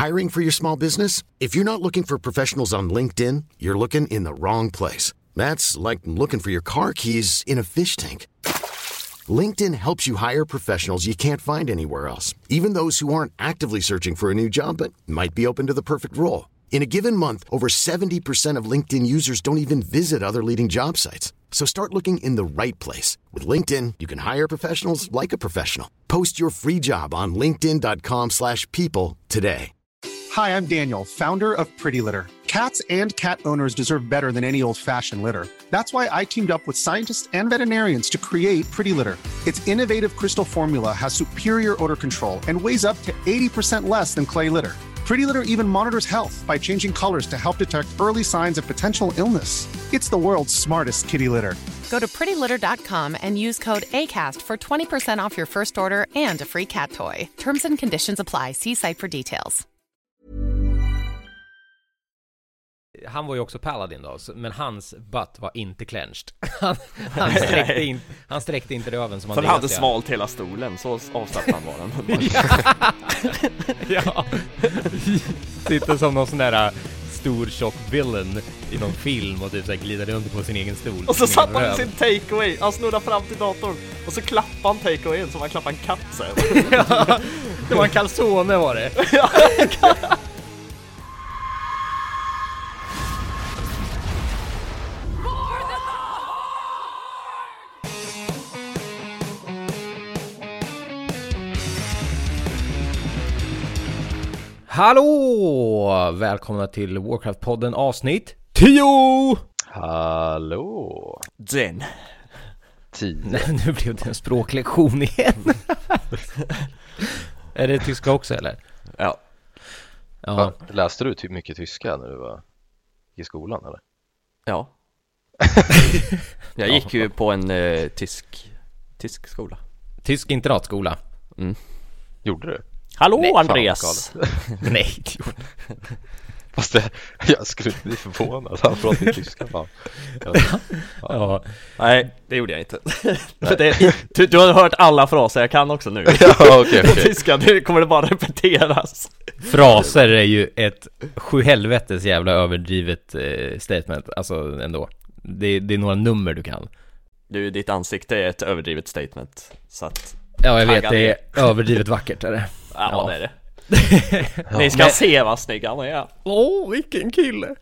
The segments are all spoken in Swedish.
Hiring for your small business? If you're not looking for professionals on LinkedIn, you're looking in the wrong place. That's like looking for your car keys in a fish tank. LinkedIn helps you hire professionals you can't find anywhere else, even those who aren't actively searching for a new job but might be open to the perfect role. In a given month, over 70% of LinkedIn users don't even visit other leading job sites. So start looking in the right place. With LinkedIn, you can hire professionals like a professional. Post your free job on linkedin.com/people today. Hi, I'm Daniel, founder of Pretty Litter. Cats and cat owners deserve better than any old-fashioned litter. That's why I teamed up with scientists and veterinarians to create Pretty Litter. Its innovative crystal formula has superior odor control and weighs up to 80% less than clay litter. Pretty Litter even monitors health by changing colors to help detect early signs of potential illness. It's the world's smartest kitty litter. Go to prettylitter.com and use code ACAST for 20% off your first order and a free cat toy. Terms and conditions apply. See site for details. Han var ju också paladin då, men hans butt var inte clenched. Han sträckte inte röven som han för han hade svalt hela stolen, så avslappnad var den. Ja. Sitter som någon sån där stor tjock villain i någon film och typ så glider runt på sin egen stol. Och så satt han med sin takeaway. Han snurrade fram till datorn och så klappade han takeawayen som han klappade en katt så. Ja, det var en calzone var det. Ja. Hallå! Välkomna till Warcraft-podden avsnitt 10! Hallå! Den 10. Nej, nu blev det en språklektion igen. Är det tyska också eller? Ja. Ja. Läste du typ mycket tyska när du var i skolan eller? Ja. Jag gick ju på en tysk skola. Tysk internatskola. Mm. Gjorde du? Hallå Nej, Andreas. Nej. Fast jag skulle inte bli förvånad. Han pratade tyska fan. Ja. Nej, det gjorde jag inte. Du har hört alla fraser jag kan också nu. Ja, okej. På tyska, nu kommer det bara repeteras. Fraser är ju ett sjuhelvetes jävla överdrivet statement. Alltså ändå. Det är några nummer du kan. Du, ditt ansikte är ett överdrivet statement. Så att ja, jag vet, det är överdrivet vackert, är det? Ja, det är det. Ni ska se vad snygg han är. Åh, vilken kille.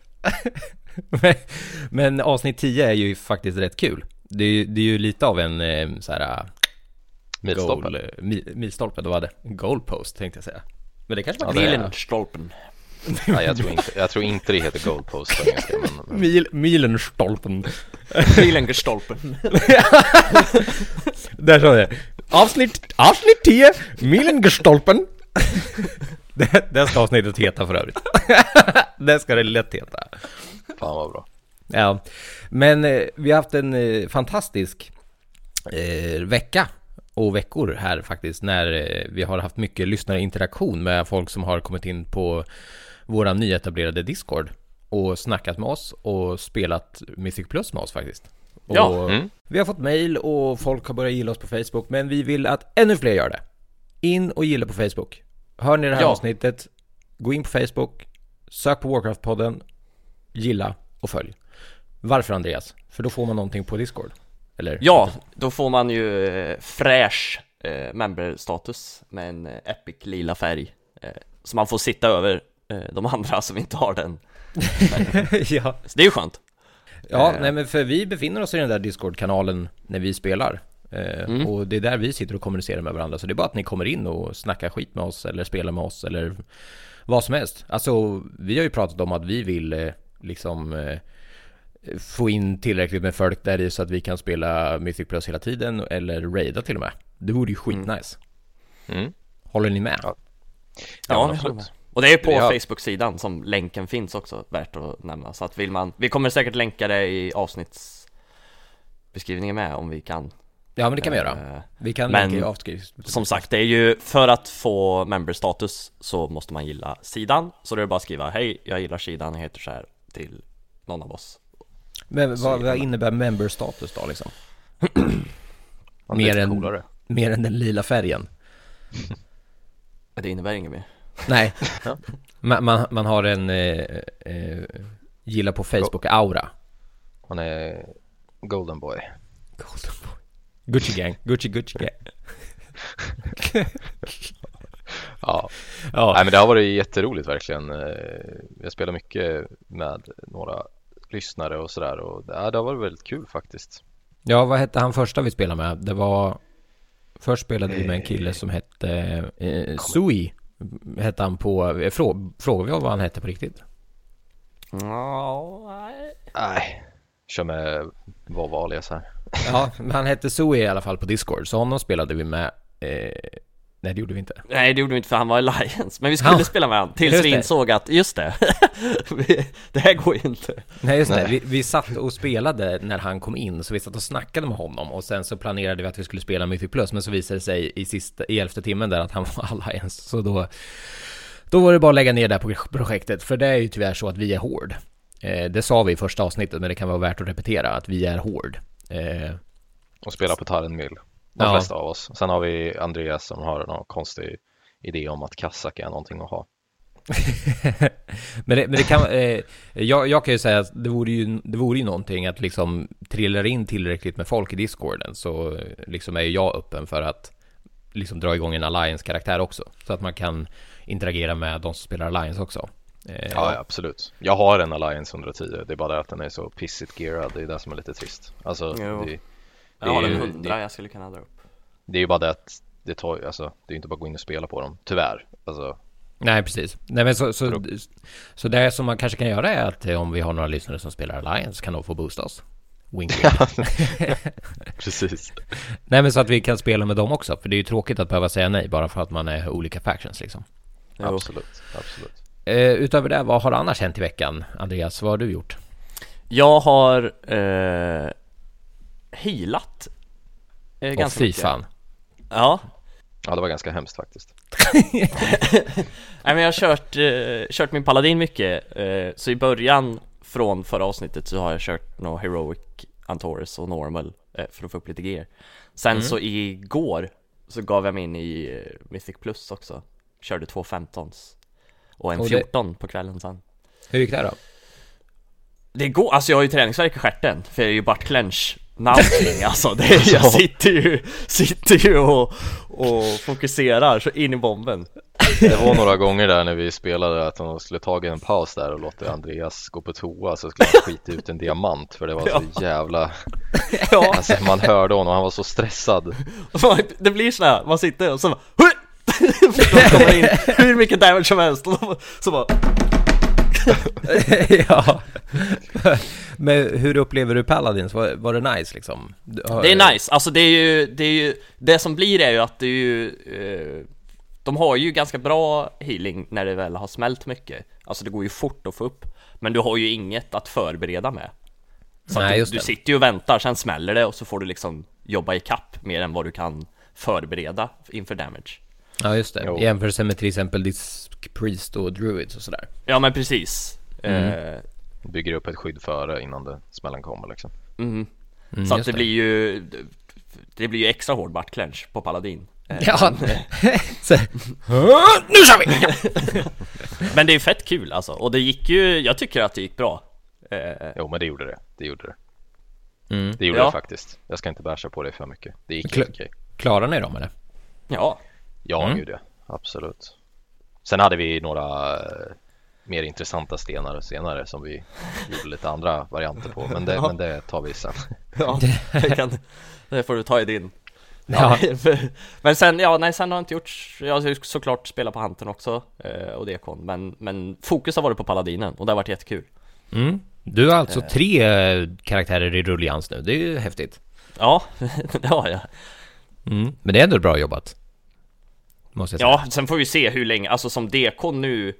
men avsnitt 10 är ju faktiskt rätt kul. Det är ju lite av en så här milstolpe. Då var det goalpost tänkte jag säga. Men det kanske var Milenstolpen. Nej, jag tror inte det heter goalpost på engelska, men Milenstolpen. Milengestolpen. Där sa det. Avsnitt 10 Milengestolpen. Det ska avsnittet heta för övrigt. Det ska det lätt heta. Fan vad bra. Ja, men vi har haft en fantastisk vecka och veckor här faktiskt, när vi har haft mycket lyssnarinteraktion med folk som har kommit in på våra nyetablerade Discord och snackat med oss och spelat Mythic Plus med oss faktiskt. Och vi har fått mejl och folk har börjat gilla oss på Facebook, men vi vill att ännu fler gör det. In och gilla på Facebook. Hör ni det här avsnittet, gå in på Facebook, sök på Warcraft-podden, gilla och följ. Varför, Andreas? För då får man någonting på Discord. Eller? Ja, då får man ju fräsch member-status med en epic lila färg. Så man får sitta över de andra som inte har den. Ja. Så det är ju skönt. Ja, nej, men för vi befinner oss i den där Discord-kanalen när vi spelar. Och det är där vi sitter och kommunicerar med varandra. Så det är bara att ni kommer in och snackar skit med oss eller spelar med oss eller vad som helst. Alltså, vi har ju pratat om att vi vill få in tillräckligt med folk där i så att vi kan spela Mythic Plus hela tiden eller raida till och med. Det vore ju skitnice. Håller ni med? Ja, absolut. Och det är på Facebook-sidan som länken finns också, värt att nämna. Så att vi kommer säkert länka det i avsnittsbeskrivningen med om vi kan. Ja, men det kan vi göra. Vi kan länka i avskrivningen. Som sagt, det är ju för att få member-status så måste man gilla sidan. Så det är bara att skriva, hej, jag gillar sidan, jag heter så här, till någon av oss. Men vad innebär member-status då liksom? mer än den lila färgen. Det innebär inget mer. Nej. Man har en gilla på Facebook-aura. Han är Golden Boy. Gucci gang. Ja. Nej, men det har varit jätteroligt verkligen. Jag spelar mycket med några lyssnare och sådär, och det har varit väldigt kul faktiskt. Ja, vad hette han första vi spelade med? Det var... Först spelade vi med en kille som hette Sui. Hette han på... Frågar vi vad han hette på riktigt? Nej, kör med vad alias här. Ja, men han hette Sui i alla fall på Discord. Så honom spelade vi med... Nej, det gjorde vi inte. Nej, det gjorde vi inte, för han var Alliance. Men vi skulle spela med han tills vi insåg att, just det, det här går ju inte. Nej, just det. Vi satt och spelade när han kom in. Så vi satt och snackade med honom. Och sen så planerade vi att vi skulle spela Mythic Plus. Men så visade det sig i 11:e timmen där att han var Alliance. Så då var det bara att lägga ner det här på projektet. För det är ju tyvärr så att vi är hård. Det sa vi i första avsnittet, men det kan vara värt att repetera att vi är hård. Och spela på Tarenmill. De flesta av oss. Sen har vi Andreas som har någon konstig idé om att Kazak är någonting att ha. men det kan... jag kan ju säga att det vore ju någonting att liksom trilla in tillräckligt med folk i Discorden, så liksom är jag öppen för att liksom dra igång en Alliance-karaktär också. Så att man kan interagera med de som spelar Alliance också. Ja, absolut. Jag har en Alliance 110. Det är bara det att den är så pissigt gearad. Det är det som är lite trist. Alltså, jag har en 100 jag skulle kunna dra upp. Det är ju bara det att det tar, alltså, det är inte bara att gå in och spela på dem, tyvärr. Alltså, nej, precis. Nej, men så det som man kanske kan göra är att om vi har några lyssnare som spelar Alliance kan de få boosta oss. Wink. Precis. Nej, men så att vi kan spela med dem också. För det är ju tråkigt att behöva säga nej bara för att man är olika factions liksom. Absolut. Utöver det, vad har annars hänt i veckan? Andreas, vad har du gjort? Jag har healat ganska fy mycket. fan. Ja, det var ganska hemskt faktiskt. Nej, men jag har kört min paladin mycket. Så i början från förra avsnittet så har jag kört några heroic, Antaurus och normal för att få upp lite gear. Sen så igår så gav jag mig in i Mythic Plus också. Körde 2 15s och en 14 på kvällen sen. Hur gick det då? Det går, alltså jag har ju träningsvärk i stjärten, för jag är ju butt clench någonting, alltså jag sitter ju och fokuserar så in i bomben. Det var några gånger där när vi spelade att han skulle tagit en paus där och låta Andreas gå på toa, så skulle han skita ut en diamant, för det var så jävla... Alltså, man hörde honom, han var så stressad. Det blir så här, man sitter och så bara... kommer in hur mycket damage som helst och så bara... Ja. Men hur upplever du Paladins? Var det nice liksom? Det är nice, alltså det är ju det som blir är ju att det är ju de har ju ganska bra healing när det väl har smält mycket. Alltså det går ju fort att få upp, men du har ju inget att förbereda med. Så nej, du sitter ju och väntar, sen smäller det och så får du liksom jobba i kapp mer än vad du kan förbereda inför damage. Ja, just det. I jämförelse med till exempel Disc Priest och Druids och sådär. Ja, men precis. Bygger upp ett skydd före innan smällen kommer liksom. Så att det blir ju extra hård butt clench på Paladin. Ja. Nu kör vi! Men det är fett kul alltså. Och det gick ju, jag tycker att det gick bra. Jo, men det gjorde det. Det gjorde det faktiskt. Jag ska inte bärsa på det för mycket. Det gick okej. Klarar ni dem eller? Ja, det. Absolut. Sen hade vi några mer intressanta stenar senare som vi gjorde lite andra varianter på, men det tar vi sen. Ja, det får du ta i din. Ja. Men sen sen har jag inte gjort. Jag har såklart spelat på Hunten också och Dekon, men fokus har varit på Paladinen och det har varit jättekul. Du har alltså 3 karaktärer i rullians nu. Det är ju häftigt. Ja, det har jag. Men det är ändå bra jobbat, måste jag säga. Ja, sen får vi se hur länge. Alltså som Dekon nu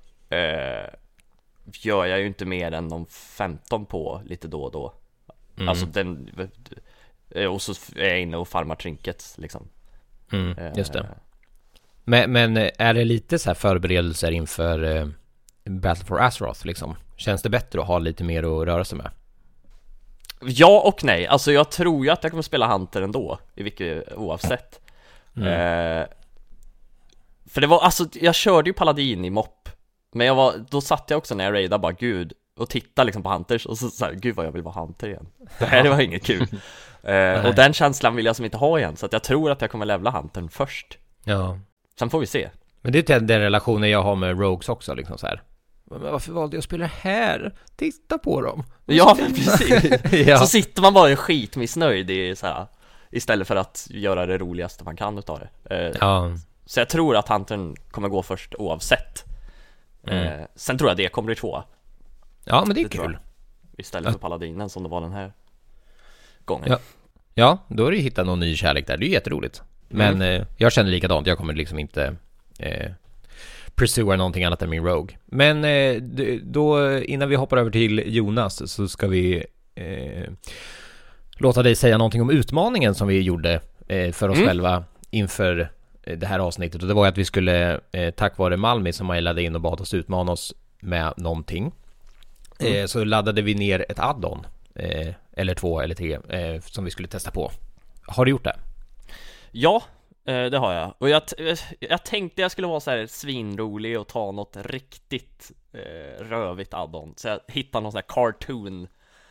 gör jag ju inte mer än de 15 på lite då och då. Alltså och så är jag inne och farmar trinkets liksom. Just det. Men är det lite så här förberedelser inför Battle for Azeroth liksom? Känns det bättre att ha lite mer att röra sig med? Ja och nej. Alltså jag tror ju att jag kommer spela Hunter ändå, i vilket oavsett. För det var, alltså jag körde ju Paladin i mopp Men då satt jag också när jag raidade bara gud och tittade liksom på Hunters och så här, gud vad jag vill vara Hunter igen. Det här var inget kul. Och den känslan vill jag som inte ha igen, så att jag tror att jag kommer levla Huntern först. Ja. Sen får vi se. Men det är den relationen jag har med Rogues också liksom så här. Men varför valde jag att spela här? Titta på dem. Ja, precis. Ja. Så sitter man bara skitmissnöjd i så här, istället för att göra det roligaste man kan utav det. Ja. Så jag tror att Huntern kommer gå först oavsett. Sen tror jag det kommer bli 2. Ja, men det är tror kul. jag. Istället för Paladinen som det var den här gången. Ja, då har du hittat någon ny kärlek där. Det är jätteroligt. Men jag känner likadant. Jag kommer liksom inte pursua någonting annat än min Rogue. Men då, innan vi hoppar över till Jonas, så ska vi låta dig säga någonting om utmaningen som vi gjorde för oss själva inför det här avsnittet. Och det var att vi skulle, tack vare Malmi som mejlade in och bad oss utmana oss med någonting, så laddade vi ner ett add-on, eller 2 eller 3, som vi skulle testa på. Har du gjort det? Ja, det har jag. Och jag tänkte jag skulle vara så här svinrolig och ta något riktigt rövigt add-on. Så jag hittade någon sån här cartoon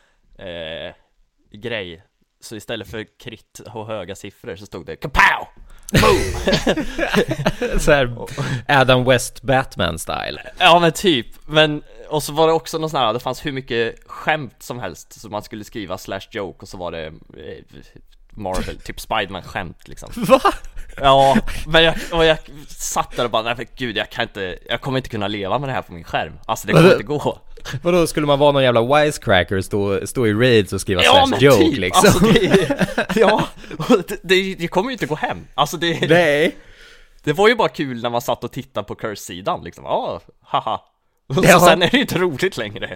grej. Så istället för krit och höga siffror så stod det kapow! Boom! Så här Adam West Batman style. Ja, men typ. Och så var det också någon sån här, det fanns hur mycket skämt som helst, så man skulle skriva /joke och så var det Marvel, typ Spiderman-skämt liksom. Va? Ja, men jag satt där och bara, nej för gud, jag kommer inte kunna leva med det här på min skärm. Alltså det kommer inte gå. Vadå, skulle man vara någon jävla wisecracker, stå i raids och skriva /joke typ, liksom? Alltså det kommer ju inte gå hem. Alltså Nej. Det var ju bara kul när man satt och tittade på curse-sidan liksom. Haha. Och så sen är det ju inte roligt längre.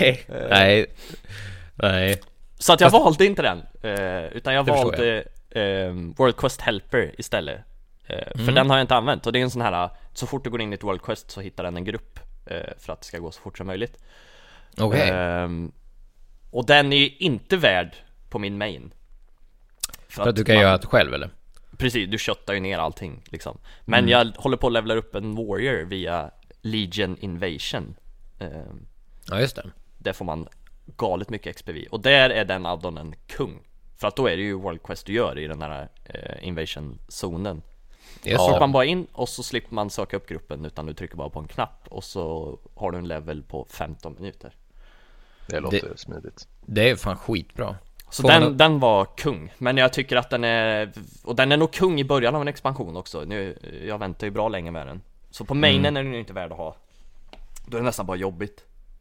Nej. Så att jag valde inte den, utan jag valde World Quest Helper istället. För den har jag inte använt. Och det är en sån här, så fort du går in i ett World Quest så hittar den en grupp, för att det ska gå så fort som möjligt. Okej. Och den är ju inte värd på min main. För att du kan göra det själv, eller? Precis, du köttar ju ner allting liksom. Men jag håller på att levla upp en warrior via Legion Invasion. Ja, just det. Där får man galet mycket XPV. Och där är den addonen kung. För att då är det ju World Quest du gör i den här invasion-zonen. Så får man bara in och så slipper man söka upp gruppen, utan du trycker bara på en knapp och så har du en level på 15 minuter. Det låter smidigt. Det är fan skitbra. Så den var kung. Men jag tycker att den är nog kung i början av en expansion också. Jag väntar ju bra länge med den. Så på mainen är den ju inte värd att ha. Då är det nästan bara jobbigt.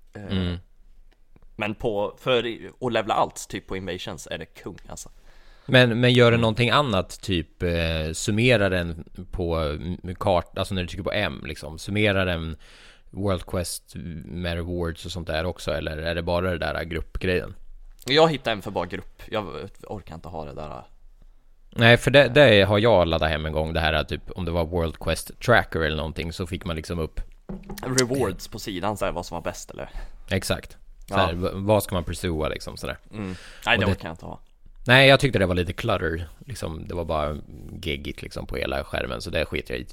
Men för att levla allt typ på invasions är det kung alltså. Men gör det någonting annat, typ summerar den på kart, alltså när du trycker på M liksom, summerar den World Quest med rewards och sånt där också, eller är det bara det där gruppgrejen? Jag hittar en för bara grupp. Jag orkar inte ha det där. Nej, för det har jag laddat hem en gång, det här typ, om det var World Quest Tracker eller någonting, så fick man liksom upp rewards på sidan, så här, vad som var bäst eller? Exakt. Så här, vad ska man pursua liksom sådär. Nej, det orkar jag inte ha. Nej, jag tyckte det var lite clutter liksom, det var bara geggigt liksom på hela skärmen, så det skiter jag i.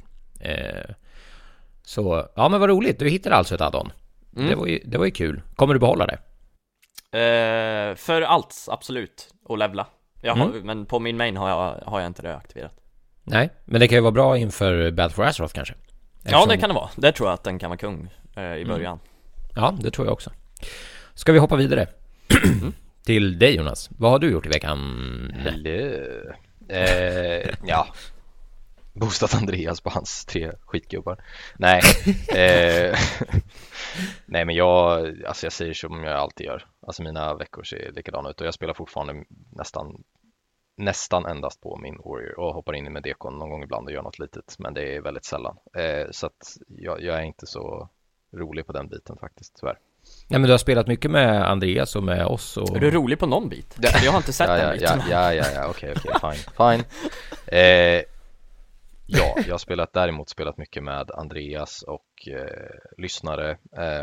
Så, ja men vad roligt, du hittade alltså ett add-on. Det var ju kul. Kommer du behålla det? För allt, absolut. Och levla. Men på min main har jag inte det aktiverat. Nej, men det kan ju vara bra inför Battle for Azeroth kanske. Ja, det kan det vara. Det tror jag att den kan vara kung i början. Ja, det tror jag också. Ska vi hoppa vidare till dig, Jonas? Vad har du gjort i veckan? Ja, boostat Andreas på hans 3 skitgubbar. Nej. Nej, men jag säger som jag alltid gör. Alltså mina veckor ser likadana ut och jag spelar fortfarande nästan endast på min warrior och hoppar in med dekon någon gång ibland och gör något litet, men det är väldigt sällan. Så att jag är inte så rolig på den biten faktiskt, tyvärr. Ja, men du har spelat mycket med Andreas och med oss och... Är du rolig på någon bit? Jag har inte sett den biten. Ja, okej, fine. Ja, jag har däremot spelat mycket med Andreas och lyssnare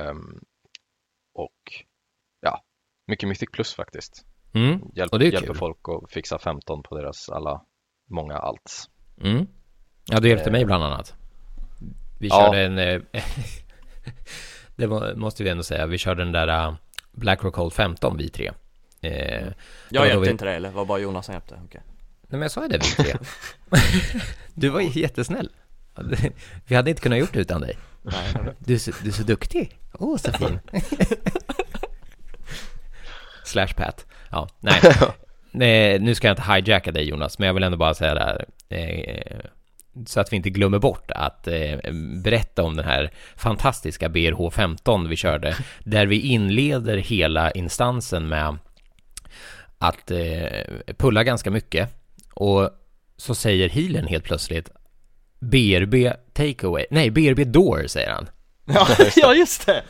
och ja, mycket Mythic Plus faktiskt. Hjälper folk att fixa 15 på deras många alts. Ja, du hjälpte mig bland annat. Vi körde det måste vi ändå säga. Vi körde den där Black Rock Hold 15, vi tre. Jag hjälpte inte det, eller var bara Jonas som hjälpte? Okay. Nej, men jag sa ju det, vi tre. Du var ju jättesnäll. Vi hade inte kunnat gjort det utan dig. Nej, du är så duktig. Så fin. /Pat. Ja, nej, nu ska jag inte hijacka dig, Jonas, men jag vill ändå bara säga där, så att vi inte glömmer bort att berätta om den här fantastiska BRH 15 vi körde, där vi inleder hela instansen med att pulla ganska mycket, och så säger healen helt plötsligt BRB takeaway. Nej, BRB door, säger han. Ja, just det.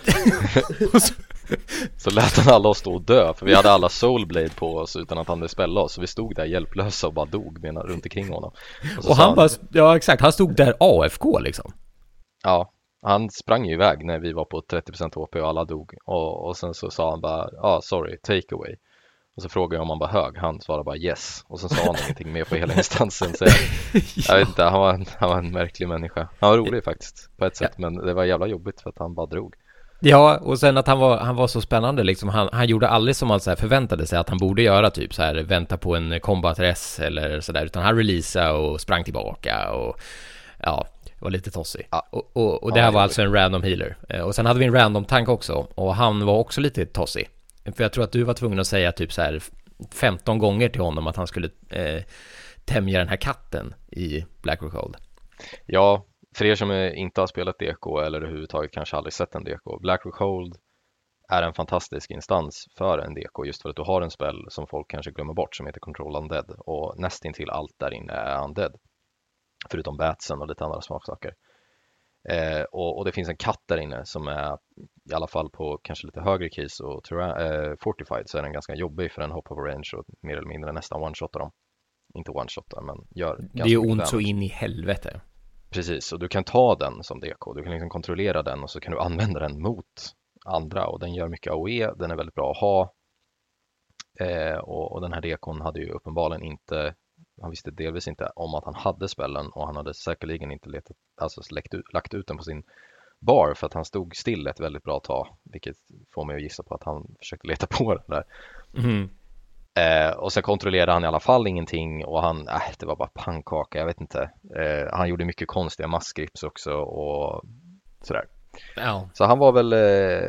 Så lät han alla oss stå och dö, för vi hade alla Soulblade på oss utan att han hade spela oss. Så vi stod där hjälplösa och bara dog runt omkring honom. Och han bara, ja exakt, han stod där AFK liksom. Ja, han sprang ju iväg när vi var på 30% HP och alla dog. Och sen så sa han bara, sorry, takeaway. Och så frågade jag om han var hög. Han svarade bara yes. Och sen sa han ingenting mer på hela instansen. Så jag vet inte, han var en märklig människa. Han var rolig faktiskt på ett sätt, men det var jävla jobbigt för att han bara drog. Ja, och sen att han var så spännande liksom. Han gjorde aldrig som man så här förväntade sig att han borde göra, typ så här vänta på en combat res eller sådär, utan han releasade och sprang tillbaka och ja, var lite tossig. Ja. Och det här var alltså en random healer. Och sen hade vi en random tank också, och han var också lite tossig. För jag tror att du var tvungen att säga typ så här 15 gånger till honom att han skulle tämja den här katten i Black Rock Hold. Ja, för er som inte har spelat DK eller överhuvudtaget kanske aldrig sett en DK, Black Rock Hold är en fantastisk instans för en DK, just för att du har en spel som folk kanske glömmer bort som heter Control Undead, och nästintill allt där inne är Undead, förutom batsen och lite andra smaksaker. Och det finns en katt där inne som är, i alla fall på kanske lite högre keys och fortified, så är den ganska jobbig för en hop over range och mer eller mindre nästan one-shotar dem. Inte one-shotar, men gör ganska det är ont damage. Så in i helvete. Precis, och du kan ta den som DK, du kan liksom kontrollera den och så kan du använda den mot andra, och den gör mycket AOE, den är väldigt bra att ha. Och den här DK:n hade ju uppenbarligen inte, han visste delvis inte om att han hade spellen, och han hade säkerligen inte lagt ut den på sin bar, för att han stod still ett väldigt bra tag, vilket får mig att gissa på att han försökte leta på den där. Och sen kontrollerade han i alla fall ingenting, och han, det var bara pannkaka, jag vet inte. Han gjorde mycket konstiga maskgrips också och sådär. Ja. Så han var väl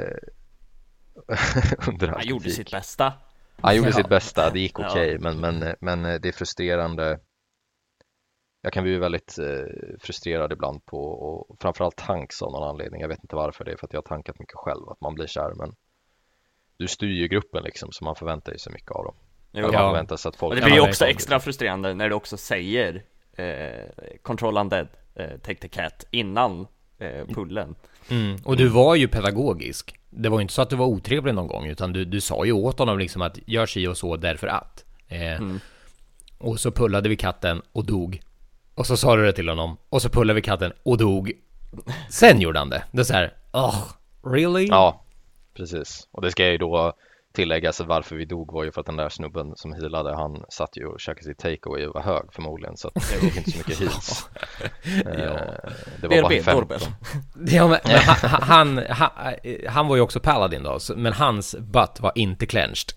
under han gjorde sitt bästa. Han gjorde sitt bästa, det gick okej, men det är frustrerande. Jag kan bli väldigt frustrerad ibland på, och framförallt tanks av någon anledning. Jag vet inte varför, det är för att jag har tankat mycket själv, att man blir kär, men du styr ju gruppen liksom, så man förväntar sig mycket av dem. Man förväntar sig att folk... Och det blir ju också extra frustrerande när du också säger Control Undead, Take the Cat innan pullen. Och du var ju pedagogisk. Det var ju inte så att du var otrevlig någon gång, utan du sa ju åt honom liksom att gör si och så därför att. Och så pullade vi katten och dog. Och så sa du det till honom. Och så pullade vi katten och dog. Sen gjorde han det. Det är så här, really? Ja, precis. Och det ska jag ju då tillägga, så varför vi dog var ju för att den där snubben som healade, han satt ju och käkade sitt takeaway och var hög förmodligen, så att det var inte så mycket heals. Det var bara 15. Ja, men han var ju också paladin då, men hans butt var inte clenched.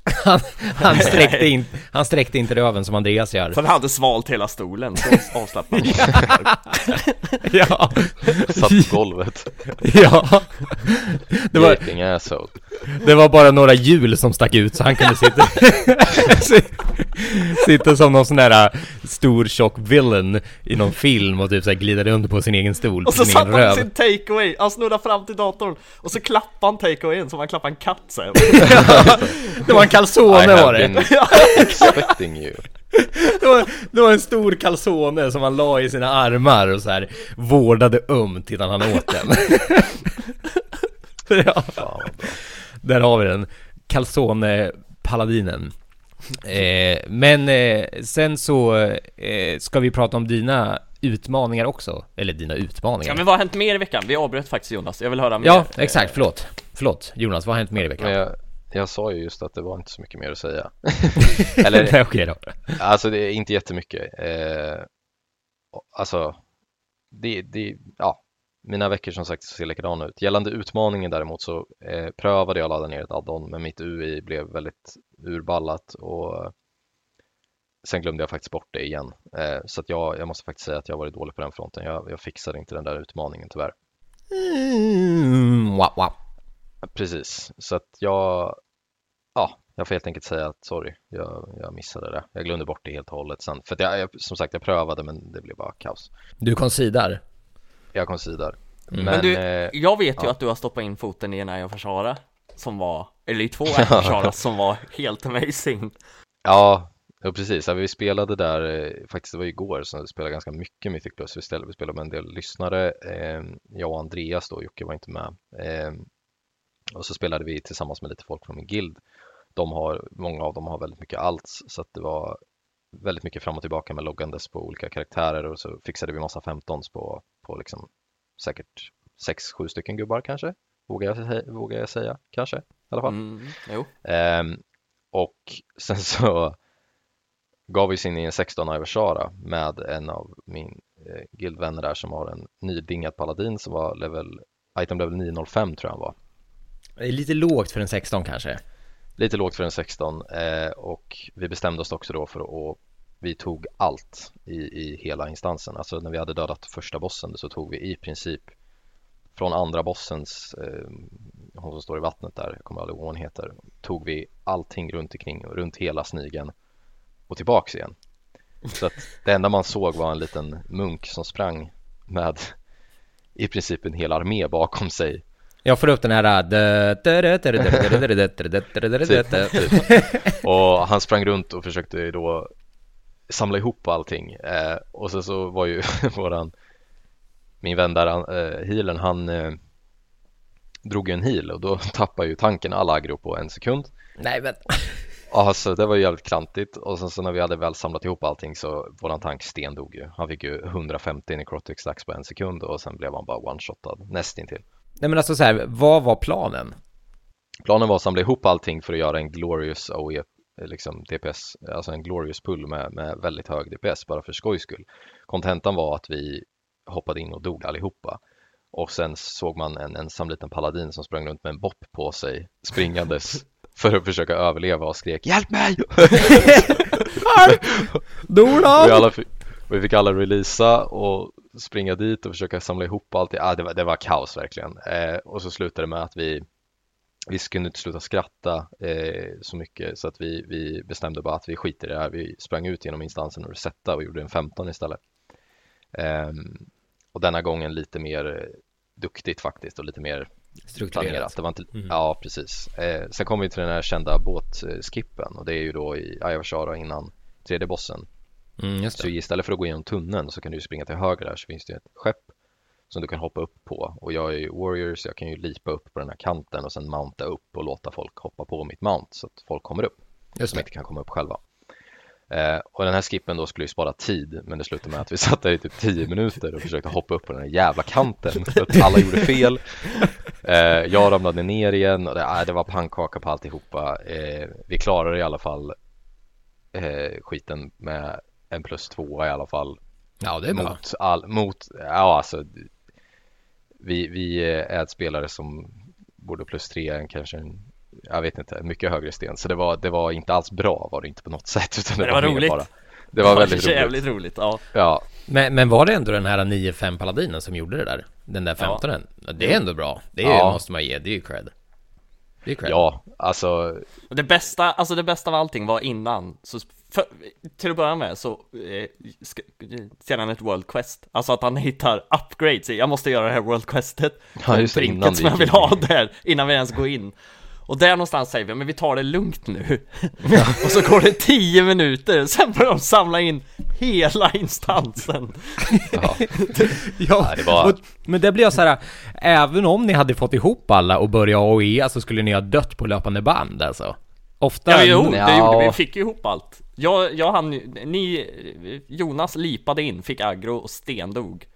Han sträckte inte röven som Andreas gör. För han hade svalt hela stolen, så avslappnad. Ja. Satt på golvet. Ja. Det var bara några hjul som stack ut, så han kunde sitta som någon sån där stor tjock villain i någon film och typ så här glida runt på sin egen stol. Och så satt han sin takeaway, han snurrade fram till datorn och så klappade han takeawayen som han klappade en katt sen. Det var en calzone var det. Expecting you. Det var en stor calzone som han la i sina armar och så här vårdade innan han åt den. Ja. Där har vi den, calzone-paladinen. Men sen så ska vi prata om dina utmaningar också. Eller dina utmaningar. Ja, men vad har hänt mer i veckan? Vi avbröt faktiskt, Jonas, jag vill höra mer. Ja, exakt, förlåt Jonas, vad har hänt mer i veckan? Men jag sa ju just att det var inte så mycket mer att säga. Eller, nej, okej då. Alltså det är inte jättemycket. Alltså ja, mina veckor som sagt ser likadana ut. Gällande utmaningen däremot så prövade jag att ladda ner ett add-on, men mitt UI blev väldigt urballat och sen glömde jag faktiskt bort det igen. Så att jag måste faktiskt säga att jag varit dålig på den fronten. Jag fixade inte den där utmaningen tyvärr. Wow. Precis, så att jag får helt enkelt säga att sorry, jag missade det. Jag glömde bort det helt och hållet sen. För att jag som sagt, jag prövade men det blev bara kaos. Du konsidar? Jag konsidar. Men du, jag vet ju att du har stoppat in foten i en Eye of Ashara som var, eller i 2 Eye of Ashara som var helt amazing. Ja, precis. Vi spelade där, faktiskt det var igår, så vi spelade ganska mycket Mythic Plus. Vi spelade med en del lyssnare. Jag och Andreas då, Jocke var inte med. Och så spelade vi tillsammans med lite folk från min guild. Många av dem har väldigt mycket alts, så att det var väldigt mycket fram och tillbaka med loggandes på olika karaktärer, och så fixade vi massa 15s på liksom säkert 6-7 stycken gubbar kanske, vågar jag säga, kanske i alla fall. Jo. Och sen så gav vi oss in i en 16 Iversara med en av min guildvänner där som har en nydingad paladin som var item level 905 tror jag han var. Det är lite lågt för en 16 kanske. Lite lågt för en 16 och vi bestämde oss också då för att vi tog allt i hela instansen. Alltså när vi hade dödat första bossen så tog vi i princip från andra bossens hon som står i vattnet där, jag kommer aldrig ihåg vad hon heter, tog vi allting runt hela snigen och tillbaks igen. Så att det enda man såg var en liten munk som sprang med i princip en hel armé bakom sig. Jag får upp den här och han sprang runt och försökte då samla ihop allting. Och så var ju min vän där, healern, han drog en heal och då tappade ju tanken all aggro på 1 sekund. Nej men alltså det var ju jävligt klantigt. Och sen så när vi hade väl samlat ihop allting så våran tank stendog ju. Han fick ju 150 necrotic stacks på 1 sekund och sen blev han bara one-shotad nästintill. Nej men alltså så här, vad var planen? Planen var att samla ihop allting för att göra en glorious OE, liksom DPS, alltså en glorious pull med väldigt hög DPS bara för skojs skull. Kontentan var att vi hoppade in och dog allihopa. Och sen såg man en ensam liten paladin som sprang runt med en bopp på sig springandes för att försöka överleva och skrek hjälp mig! Vi fick alla releasa och springa dit och försöka samla ihop allt. Det var kaos verkligen. Och så slutade det med att vi skulle inte sluta skratta så mycket så att vi bestämde bara att vi skiter i det här. Vi sprang ut genom instansen och resetta och gjorde en 15 istället. Och denna gången lite mer duktigt faktiskt och lite mer strukturerat. Det var inte, ja, precis. Sen kom vi till den här kända båtskippen och det är ju då i Eye of Ashara innan tredje bossen. Just det. Så istället för att gå igenom tunneln så kan du springa till höger där så finns det ett skepp som du kan hoppa upp på. Och jag är ju warrior så jag kan ju lipa upp på den här kanten och sen mounta upp och låta folk hoppa på mitt mount så att folk kommer upp. Som inte kan komma upp själva. Och den här skippen då skulle ju spara tid, men det slutade med att vi satt där i typ 10 minuter och försökte hoppa upp på den här jävla kanten för att alla gjorde fel. Jag ramlade ner igen och det var pannkaka på alltihopa. Vi klarade i alla fall skiten med en +2 i alla fall. Ja, det är bra. Alltså vi är ett spelare som borde +3 kanske jag vet inte, mycket högre sten. Så det var inte alls bra, var det inte på något sätt utan det var roligt. Bara. Det var väldigt jävligt roligt. Ja. Men var det ändå den här 9-5 paladinen som gjorde det där? Den där 15-en? Ja. Det är ändå bra. Det måste man ge, det är ju cred. Ja, alltså det bästa av allting var innan så till att börja med så sedan ett World Quest. Alltså att han hittar upgrades. Jag måste göra det här World Questet. Ja, just det, innan som jag vill ha där innan vi ens går in. Och där någonstans säger vi, men vi tar det lugnt nu. Och så går det 10 minuter. Sen börjar de samla in hela instansen. Ja, det var... men det blir så här, även om ni hade fått ihop alla och börja AOE så skulle ni ha dött på löpande band alltså. Ofta... det gjorde vi. Fick ju ihop allt. Jonas lipade in, fick aggro och stendog.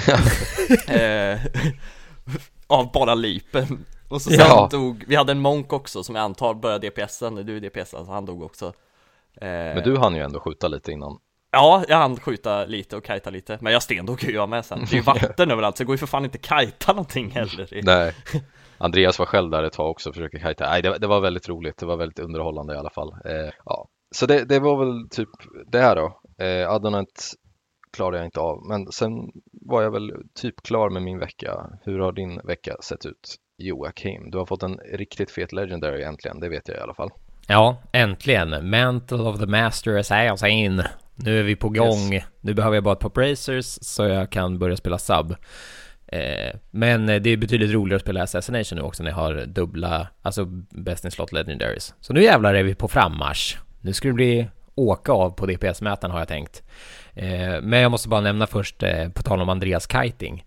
Av bara lipen. Och så sen dog, vi hade en monk också som jag antar började DPSen, du DPSen så han dog också. Men du hann ju ändå skjuta lite innan. Ja, jag hann skjuta lite och kajta lite. Men jag stendog ju jag med sen. Det är ju vatten överallt, så det går ju för fan inte kajta någonting heller. Nej, Andreas var själv där ett tag också och försökte kajta. Nej, det var väldigt roligt, det var väldigt underhållande i alla fall. Ja. Så det var väl typ det här då. Adonant klarade jag inte av, men sen var jag väl typ klar med min vecka. Hur har din vecka sett ut, Joakim? Du har fått en riktigt fet Legendary äntligen, det vet jag i alla fall. Ja, äntligen. Mantle of the Master Assassin. Nu är vi på gång. Yes. Nu behöver jag bara ett par bracers så jag kan börja spela sub. Men det är betydligt roligare att spela Assassination nu också när jag har dubbla, alltså Best in Slot Legendaries. Så nu jävlar är vi på frammarsch. Nu ska det bli åka av på DPS-mätaren har jag tänkt. Men jag måste bara nämna först, på tal om Andreas kiting.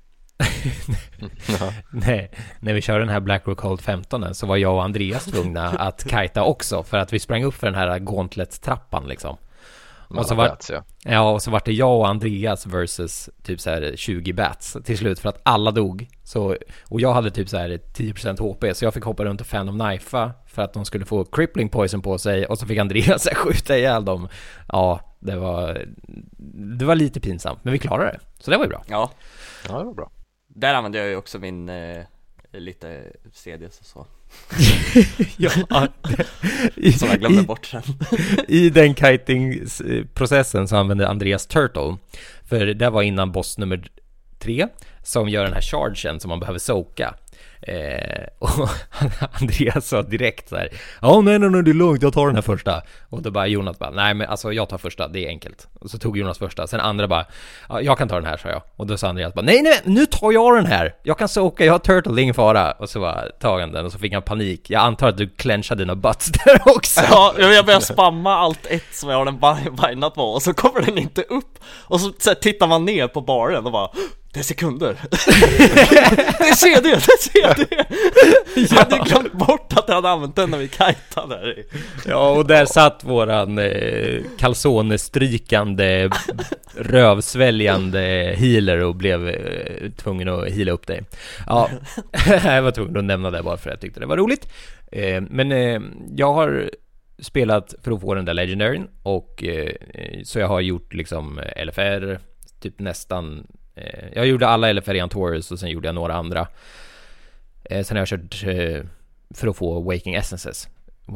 Nej, när vi kör den här Blackrock Hold 15 så var jag och Andreas tvungna att kajta också för att vi sprang upp för den här gauntlet-trappan liksom. Och så var det jag och Andreas versus typ så här 20 bats till slut för att alla dog. Så, och jag hade typ så här 10% HP så jag fick hoppa runt och Phantom Knifea för att de skulle få crippling poison på sig och så fick Andreas skjuta ihjäl dem. Ja, det var lite pinsamt men vi klarade det. Så det var ju bra. Ja, det var bra. Där använde jag ju också min lite CDs och så. Ja, som jag glömde bort sen. I den kiting-processen så använde Andreas Turtle. För det var innan boss nummer 3 som gör den här chargen som man behöver soka. Och Andreas sa direkt så här: ja, nej, det är lugnt, jag tar den här första. Och då bara Jonas bara, nej men alltså jag tar första, det är enkelt. Och så tog Jonas första, sen andra bara, ja, jag kan ta den här, sa jag. Och då sa Andreas bara, nej, nu tar jag den här, jag kan soka, jag har turtle, det är ingen fara. Och så bara tog han den och så fick han panik. Jag antar att du clenchade dina butts där också. Ja, jag började spamma allt ett som jag har den bindat på. Och så kommer den inte upp. Och så tittar man ner på baren och bara, det är sekunder. Det är CD. Jag hade glömt bort att jag hade använt den när vi kajtade där. Ja, och där satt våran kalsonestrykande, rövsväljande healer och blev tvungen att heala upp dig. Ja, jag var tvungen att nämna det bara för att jag tyckte det var roligt. Men jag har spelat för att få den där legendaryn och så jag har gjort liksom LFR typ nästan. Jag gjorde alla LFR i Taurus och sen gjorde jag några andra. Sen har jag kört för att få Waking Essences.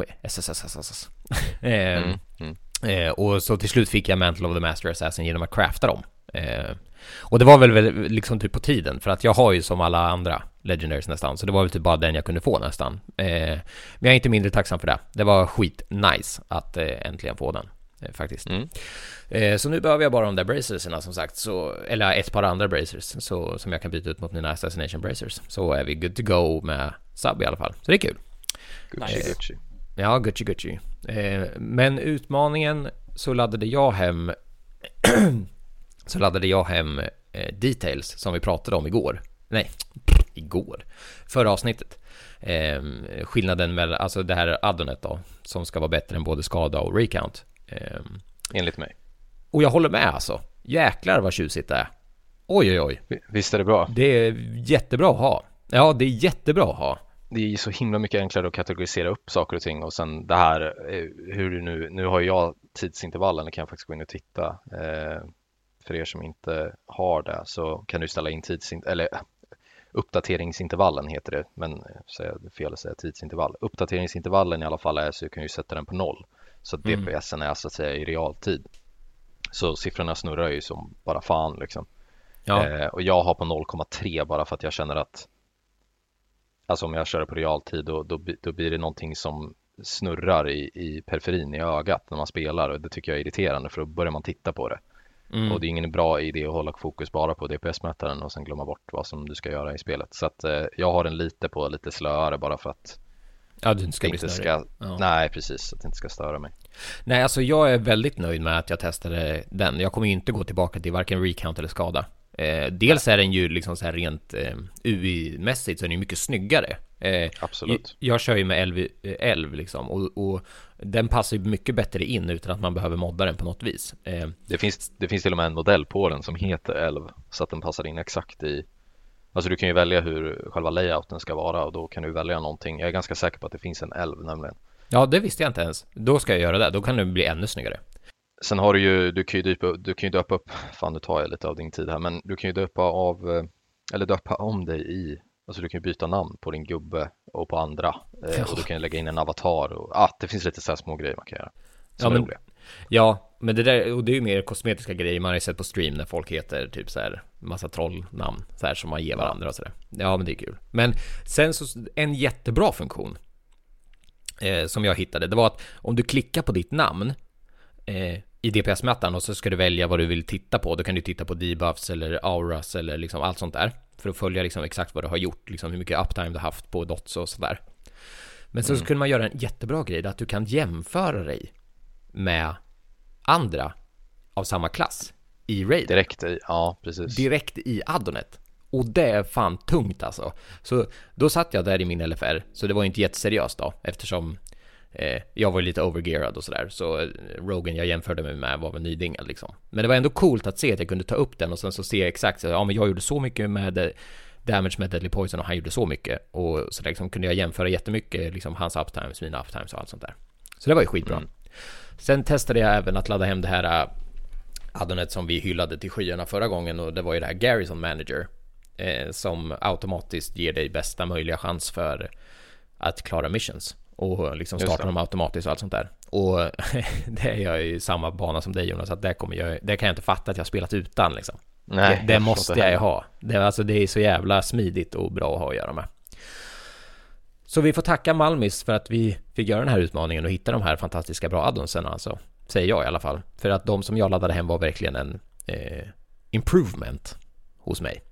Och så till slut fick jag Mantle of the Master Assassin genom att crafta dem. Och det var väl liksom typ på tiden, för att jag har ju som alla andra Legendaries nästan, så det var väl typ bara den jag kunde få nästan. Men jag är inte mindre tacksam för det. Det var skit nice att äntligen få den. Faktiskt. Så nu behöver jag bara de där bracerserna som sagt, så, eller ett par andra bracers så, som jag kan byta ut mot mina Assassination bracers. Så är vi good to go med sub i alla fall. Så det är kul. Gucci. Ja, Gucci. Men utmaningen så laddade jag hem details som vi pratade om igår. Förra avsnittet. Skillnaden mellan, alltså det här addonet då, som ska vara bättre än både skada och recount. Enligt mig. Och jag håller med alltså. Jäklar vad tjusigt det är. Oj. Visst är det bra? Det är jättebra att ha. Ja, det är jättebra att ha. Det är så himla mycket enklare att kategorisera upp saker och ting. Och sen det här, hur du nu har jag tidsintervallen, det kan jag faktiskt gå in och titta. För er som inte har det så kan du ställa in uppdateringsintervallen heter det. Men säger fel att säga tidsintervall. Uppdateringsintervallen i alla fall är så du kan ju sätta den på 0. Så att DPSen är så att säga i realtid. Så siffrorna snurrar ju som bara fan liksom. Ja. Och jag har på 0,3 bara för att jag känner att alltså om jag kör på realtid då blir det någonting som snurrar i periferin i ögat när man spelar, och det tycker jag är irriterande, för då börjar man titta på det. Och det är ingen bra idé att hålla fokus bara på DPS-mätaren och sen glömma bort vad som du ska göra i spelet. Så att jag har den lite slöare bara för att du inte ska bli snurrig. Nej, precis, att det inte ska störa mig. Nej, alltså jag är väldigt nöjd med att jag testade den. Jag kommer ju inte gå tillbaka till varken recount eller skada. Dels är den ju liksom så här rent UI-mässigt så är den ju mycket snyggare. Absolut. Jag kör ju med elv liksom, och den passar ju mycket bättre in utan att man behöver modda den på något vis. Det finns till och med en modell på den som heter elv, så att den passar in exakt i. Alltså du kan ju välja hur själva layouten ska vara, och då kan du välja någonting. Jag är ganska säker på att det finns en elv nämligen. Ja, det visste jag inte ens. Då ska jag göra det. Då kan det bli ännu snyggare. Sen har du kan ju döpa upp, fan nu tar jag lite av din tid här, men du kan ju döpa om dig i, alltså du kan ju byta namn på din gubbe och på andra, och du kan ju lägga in en avatar och det finns lite så här små grejer man kan göra. Men det där, och det är ju mer kosmetiska grejer. Man har ju sett på stream när folk heter typ så här massa trollnamn så här som man ger varandra och sådär. Ja, men det är kul. Men sen så en jättebra funktion som jag hittade, det var att om du klickar på ditt namn i DPS-mätaren och så ska du välja vad du vill titta på. Då kan du titta på debuffs eller auras eller liksom allt sånt där för att följa liksom exakt vad du har gjort, liksom hur mycket uptime du har haft på dots och sådär. Men så kunde man göra en jättebra grej att du kan jämföra dig med andra av samma klass i raid. Direkt i addonet. Och det är fan tungt alltså. Så då satt jag där i min LFR. Så det var inte jätteseriöst då, eftersom jag var lite overgearad och sådär. Så Rogan jag jämförde mig med var väl nydingad liksom. Men det var ändå coolt att se att jag kunde ta upp den och sen så se exakt, ja men jag gjorde så mycket med damage med Deadly Poison och han gjorde så mycket. Och så liksom kunde jag jämföra jättemycket liksom hans uptimes, mina uptimes och allt sånt där. Så det var ju skitbra. Sen testade jag även att ladda hem det här addonet som vi hyllade till skyarna förra gången, och det var ju det här Garrison Manager som automatiskt ger dig bästa möjliga chans för att klara missions och liksom starta dem automatiskt och allt sånt där. Och det är jag ju samma bana som dig Jonas, att det kan jag inte fatta att jag har spelat utan liksom. Nej, det måste jag ju ha. Det är så jävla smidigt och bra att ha att göra med. Så vi får tacka Malmis för att vi fick göra den här utmaningen och hitta de här fantastiska bra addonsen, alltså, säger jag i alla fall. För att de som jag laddade hem var verkligen en improvement hos mig.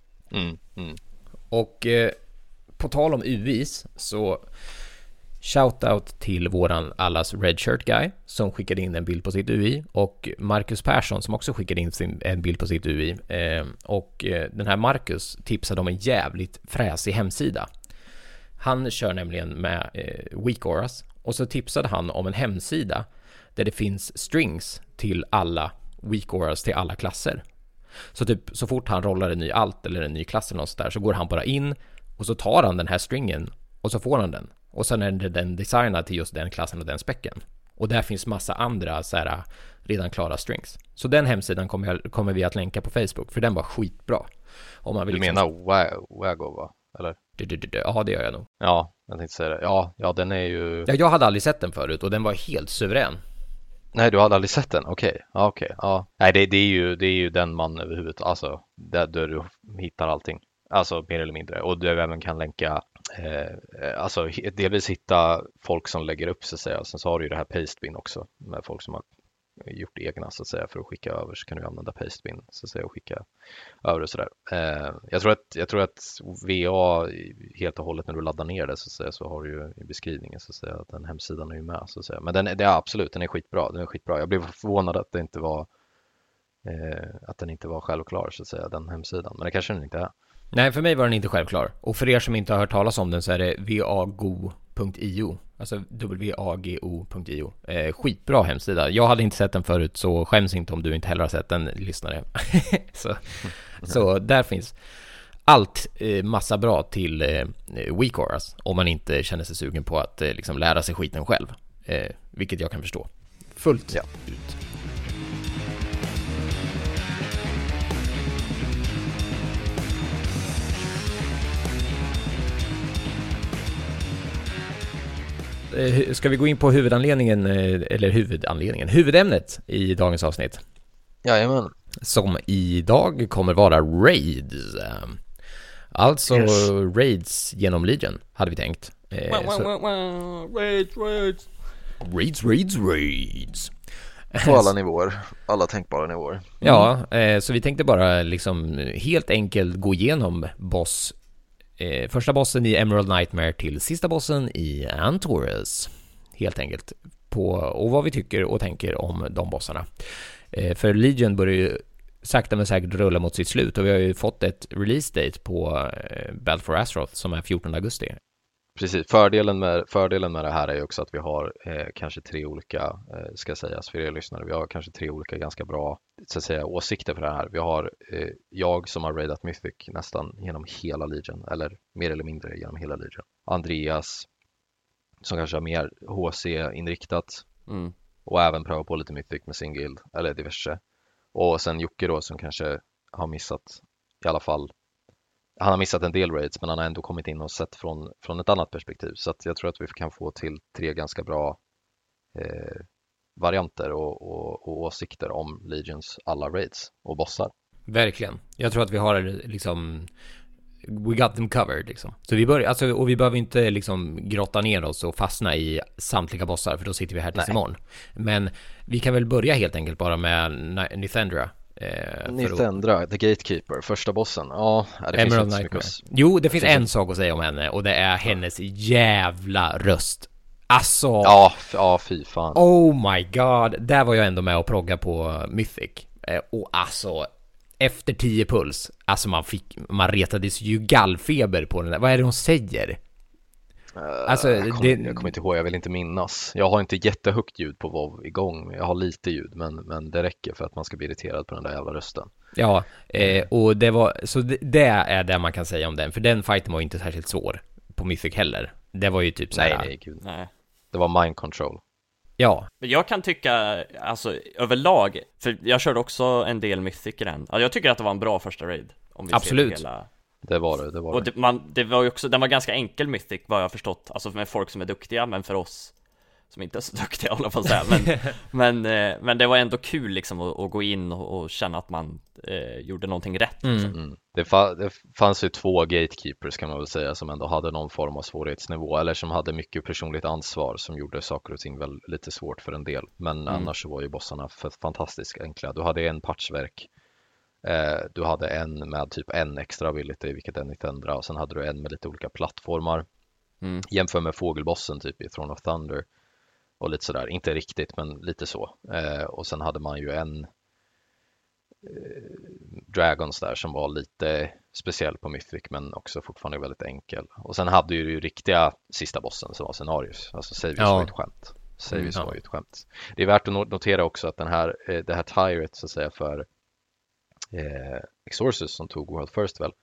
Och på tal om UVs så shoutout till våran allas redshirt guy som skickade in en bild på sitt UI, och Marcus Persson som också skickade in en bild på sitt UI. Och den här Marcus tipsade om en jävligt fräsig hemsida. Han kör nämligen med Weak Auras, och så tipsade han om en hemsida där det finns strings till alla Weak Auras till alla klasser. Så typ så fort han rollar en ny alt eller en ny klass eller något där, så går han bara in och så tar han den här stringen och så får han den. Och sen är den designad till just den klassen och den specken. Och där finns massa andra så här redan klara strings. Så den hemsidan kommer vi att länka på Facebook, för den var skitbra. Om man vill du menar Wago va? Eller? Ja, det gör jag nog. Ja, jag tänkte säga det. Ja, den är ju... Ja, jag hade aldrig sett den förut och den var helt suverän. Nej, du hade aldrig sett den? Okej. Ja. Nej, det är ju den man överhuvudtaget, alltså där du hittar allting. Alltså mer eller mindre. Och du även kan länka, alltså delvis hitta folk som lägger upp så att säga. Sen så har du ju det här Pastebin också med folk som har gjort egna så att säga för att skicka över, så kan du använda Pastebin så att säga och skicka över och sådär. Jag tror att VA helt och hållet när du laddar ner det så att säga, så har du ju i beskrivningen så att säga att den hemsidan är ju med så att säga. Men den är absolut, den är skitbra. Jag blev förvånad att det inte var att den inte var självklar så att säga, den hemsidan. Men det kanske den inte är. Nej, för mig var den inte självklar. Och för er som inte har hört talas om den så är det vago.io. Alltså wago.io. Skitbra hemsida. Jag hade inte sett den förut, så skäms inte om du inte heller har sett den, lyssnare. så där finns allt massa bra till Weak Auras om man inte känner sig sugen på att liksom lära sig skiten själv. Vilket jag kan förstå. Fullt ut. Ska vi gå in på huvudämnet i dagens avsnitt? Jajamän. Som idag kommer vara raids. Alltså raids genom Legion hade vi tänkt. Raids. På alla nivåer, alla tänkbara nivåer. Ja, så vi tänkte bara liksom helt enkelt gå igenom första bossen i Emerald Nightmare till sista bossen i Antorus. Helt enkelt och vad vi tycker och tänker om de bossarna. För Legion börjar ju sakta men säkert rulla mot sitt slut, och vi har ju fått ett release date på Battle for Azeroth som är 14 augusti. Precis, fördelen med det här är ju också att vi har kanske tre olika, ska sägas för er lyssnare, vi har kanske tre olika ganska bra så att säga åsikter för det här. Vi har jag som har raidat Mythic nästan genom hela Legion, eller mer eller mindre genom hela Legion. Andreas som kanske har mer HC-inriktat. och även pröva på lite Mythic med sin guild eller diverse. Och sen Jocke då som kanske har missat i alla fall, han har missat en del raids men han har ändå kommit in och sett från ett annat perspektiv. Så att jag tror att vi kan få till 3 ganska bra varianter och åsikter om Legions alla raids och bossar. Verkligen. Jag tror att vi har liksom we got them covered liksom. Så vi börjar, alltså, och vi behöver inte liksom grotta ner oss och fastna i samtliga bossar för då sitter vi här tills imorgon. Men vi kan väl börja helt enkelt bara med Nithendra. Nithendra, The Gatekeeper, första bossen. Ja, det finns inte så mycket. Jo, det finns en sak att säga om henne och det är hennes jävla röst. Alltså, ja, fy fan. Oh my god, där var jag ändå med och progga på Mythic. Och alltså efter 10 puls, alltså man retades ju gallfeber på den där. Vad är det hon säger? Alltså, jag kommer inte ihåg, jag vill inte minnas. Jag har inte jättehögt ljud på WoW igång. Jag har lite ljud, men det räcker för att man ska bli irriterad på den där jävla rösten. Ja, och det var så det är det man kan säga om den. För den fighten var ju inte särskilt svår på Mythic heller. Det var ju typ så här. Nej, gud. Nej. Det var mind control. Ja. Jag kan tycka, alltså överlag, för jag körde också en del Mythic i den. Jag tycker att det var en bra första raid. Om vi absolut. Ser hela... Det var det. Och det var ju också, den var ganska enkel Mythic, vad jag har förstått. Alltså med folk som är duktiga, men för oss som inte är så duktiga, håller på att säga. Men det var ändå kul liksom att gå in och känna att man gjorde någonting rätt liksom. Det fanns ju 2 gatekeepers kan man väl säga som ändå hade någon form av svårighetsnivå eller som hade mycket personligt ansvar som gjorde saker och ting väl lite svårt för en del. Men annars så var ju bossarna fantastiskt enkla. Du hade en patchverk, du hade en med typ en extra ability, vilket är Nithendra, och sen hade du en med lite olika plattformar. Jämför med fågelbossen typ i Throne of Thunder och lite sådär, inte riktigt men lite så. Och sen hade man ju en Dragons där som var lite speciell på Mythic men också fortfarande väldigt enkel. Och sen hade du ju riktiga sista bossen som var Cenarius. Alltså Savius var ett skämt. Savius var ju ett skämt. Det är värt att notera också att det här Tyrant så att säga för Exorcist som tog World First väl.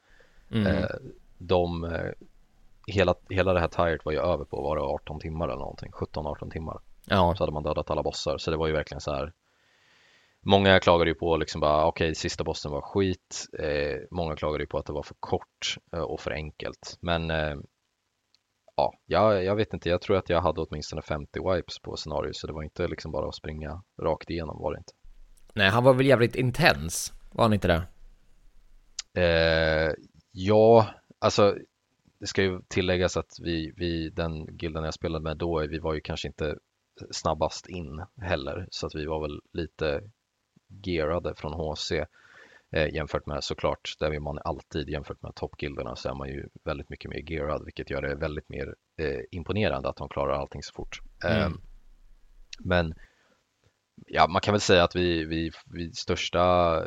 Hela det här Tyrant var ju över på var det 18 timmar eller någonting, 17-18 timmar. Ja. Så hade man dödat alla bossar, så det var ju verkligen så här. Många klagade ju på liksom bara okej, sista bossen var skit. Många klagade ju på att det var för kort och för enkelt. Men jag vet inte, jag tror att jag hade åtminstone 50 wipes på scenario, så det var inte liksom bara att springa rakt igenom, var det inte. Nej, han var väl jävligt intens, var han inte det? Ja, alltså det ska ju tilläggas att vi den gilden jag spelade med då, vi var ju kanske inte snabbast in heller, så att vi var väl lite gearade från HC jämfört med, såklart, där är man alltid jämfört med toppgilderna, så är man ju väldigt mycket mer gearad, vilket gör det väldigt mer imponerande att de klarar allting så fort. Men ja, man kan väl säga att vi största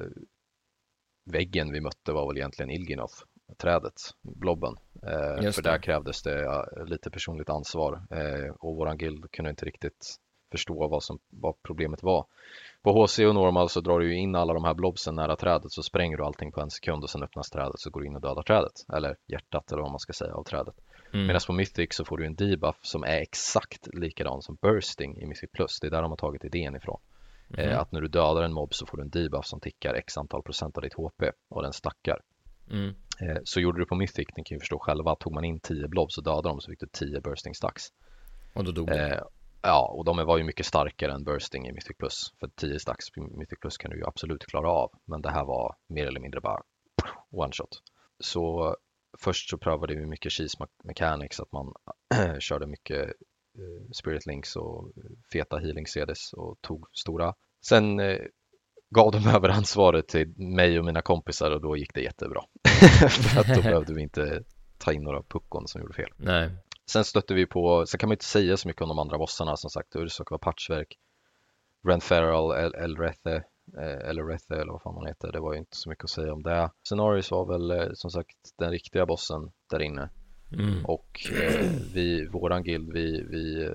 väggen vi mötte var väl egentligen Il'gynoth, trädet, blobben. För där krävdes det lite personligt ansvar och våran guild kunde inte riktigt förstå vad problemet var. På HC och normal så drar du in alla de här blobsen nära trädet, så spränger du allting på en sekund och sen öppnas trädet, så går du in och dödar trädet, eller hjärtat eller vad man ska säga av trädet. Medan på Mythic så får du en debuff som är exakt likadan som bursting i Mythic Plus. Det är där de har tagit idén ifrån. Att när du dödar en mobb så får du en debuff som tickar x antal procent av ditt HP och den stackar. Så gjorde du på Mythic, ni kan ju förstå själva, tog man in 10 blobs och dödade dem så fick du 10 bursting stacks. Och då dog det. Ja, och de var ju mycket starkare än bursting i Mythic Plus. För 10 stacks i Mythic Plus kan du ju absolut klara av. Men det här var mer eller mindre bara one shot. Så först så prövade vi mycket cheese mechanics, att man körde mycket spirit links och feta healing CDs och tog stora. Sen gav de över ansvaret till mig och mina kompisar och då gick det jättebra. För att då behövde vi inte ta in några puckon som gjorde fel. Nej. Sen stötte vi på, så kan man inte säga så mycket om de andra bossarna, som sagt, Ursak var patchverk, Renferal, Elrethe eller vad fan man heter, det var ju inte så mycket att säga om det. Cenarius var väl som sagt den riktiga bossen där inne. Och våran guild, vi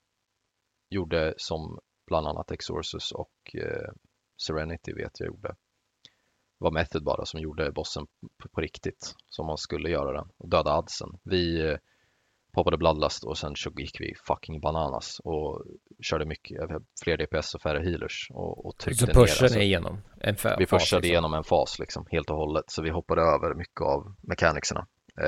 gjorde som bland annat Exorcist och Serenity vet jag gjorde. Det var Method bara som gjorde bossen på riktigt, som man skulle göra den, och döda adsen. poppade Bloodlust och sen så gick vi fucking bananas och körde mycket fler DPS och färre healers och tryckte så ner. pushade igenom en fas. Vi pushade liksom. igenom en fas liksom, helt och hållet. Så vi hoppade över mycket av mechanicsarna.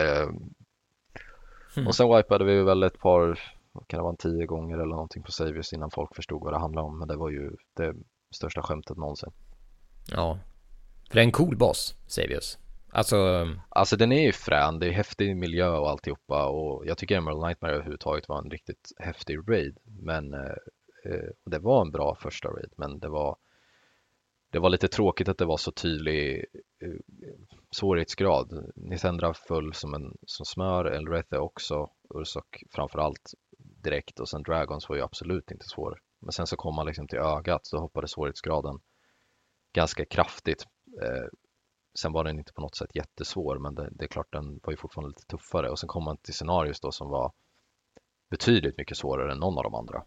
Och sen wipade vi väl ett par, vad kan det vara, 10 gånger eller någonting på Savius innan folk förstod vad det handlade om. Men det var ju det största skämtet någonsin. Ja, för det är en cool boss, Savius. Alltså den är ju frän, det är häftig miljö och alltihopa. Och jag tycker Emerald Nightmare överhuvudtaget var en riktigt häftig raid. Men det var en bra första raid. Men det var lite tråkigt att det var så tydlig svårighetsgrad. Nithendra föll som smör, Elrethe också, Ursok framförallt direkt och sen Dragons var ju absolut inte svår. Men sen så kom man liksom till ögat, så hoppade svårighetsgraden ganska kraftigt. Sen var den inte på något sätt jättesvår, men det är klart den var ju fortfarande lite tuffare. Och sen kom man till scenarios då som var betydligt mycket svårare än någon av de andra.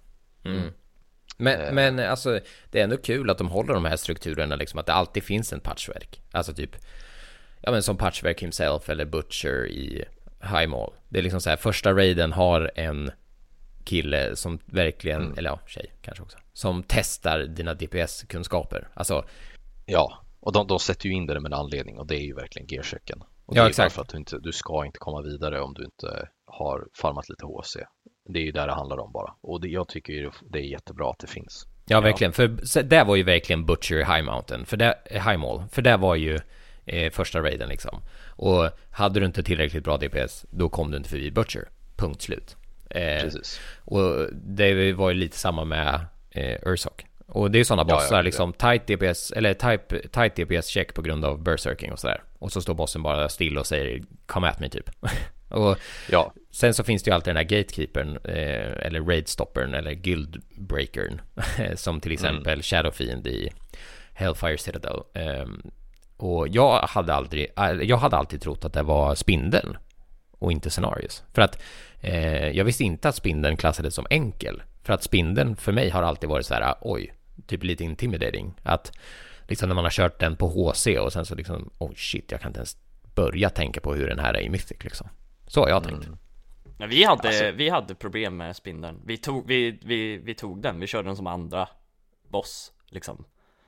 Men alltså det är ändå kul att de håller de här strukturerna liksom, att det alltid finns en patchverk. Alltså typ, ja men som patchverk himself eller Butcher i High Mall. Det är liksom så här, första raiden har en kille som verkligen, eller ja, tjej kanske också, som testar dina DPS-kunskaper. Alltså, ja, och de sätter ju in det med en anledning, och det är ju verkligen gearchecken. Och ja, det är exakt. för att du ska inte komma vidare om du inte har farmat lite HC. Det är ju där det handlar om bara. Och jag tycker ju det är jättebra att det finns. Ja, verkligen. För det var ju verkligen Butcher High Mountain. High Mall. För det var ju första raiden liksom. Och hade du inte tillräckligt bra DPS, då kom du inte förbi Butcher. Punkt slut. Precis. Och det var ju lite samma med Ursok. Och det är ju sådana bossar liksom, tight DPS eller tight DPS check på grund av berserking och sådär. Och så står bossen bara still och säger come at me typ. Och sen så finns det ju alltid den här gatekeepern eller raidstoppern eller guildbreakern som till exempel Shadowfiend i Hellfire Citadel. Och jag hade alltid trott att det var spindeln och inte scenarios. För att jag visste inte att spindeln klassades som enkel. För att spindeln för mig har alltid varit så här, oj, typ lite intimidating. Att liksom när man har kört den på HC och sen så liksom, oh shit, jag kan inte ens börja tänka på hur den här är i Mythic liksom. Så har jag tänkt. Ja, vi hade problem med spindeln. Vi tog den, vi körde den som andra boss liksom.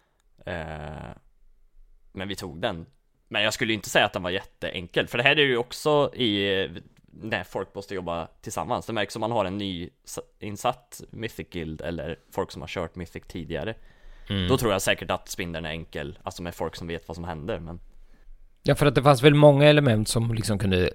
Men vi tog den. Men jag skulle inte säga att den var jätteenkel, för det här är ju också när folk måste jobba tillsammans. Det märks om man har en ny insatt Mythic Guild eller folk som har kört Mythic tidigare. Då tror jag säkert att spindeln är enkel, alltså med folk som vet vad som händer. Men ja, för att det fanns väl många element som liksom kunde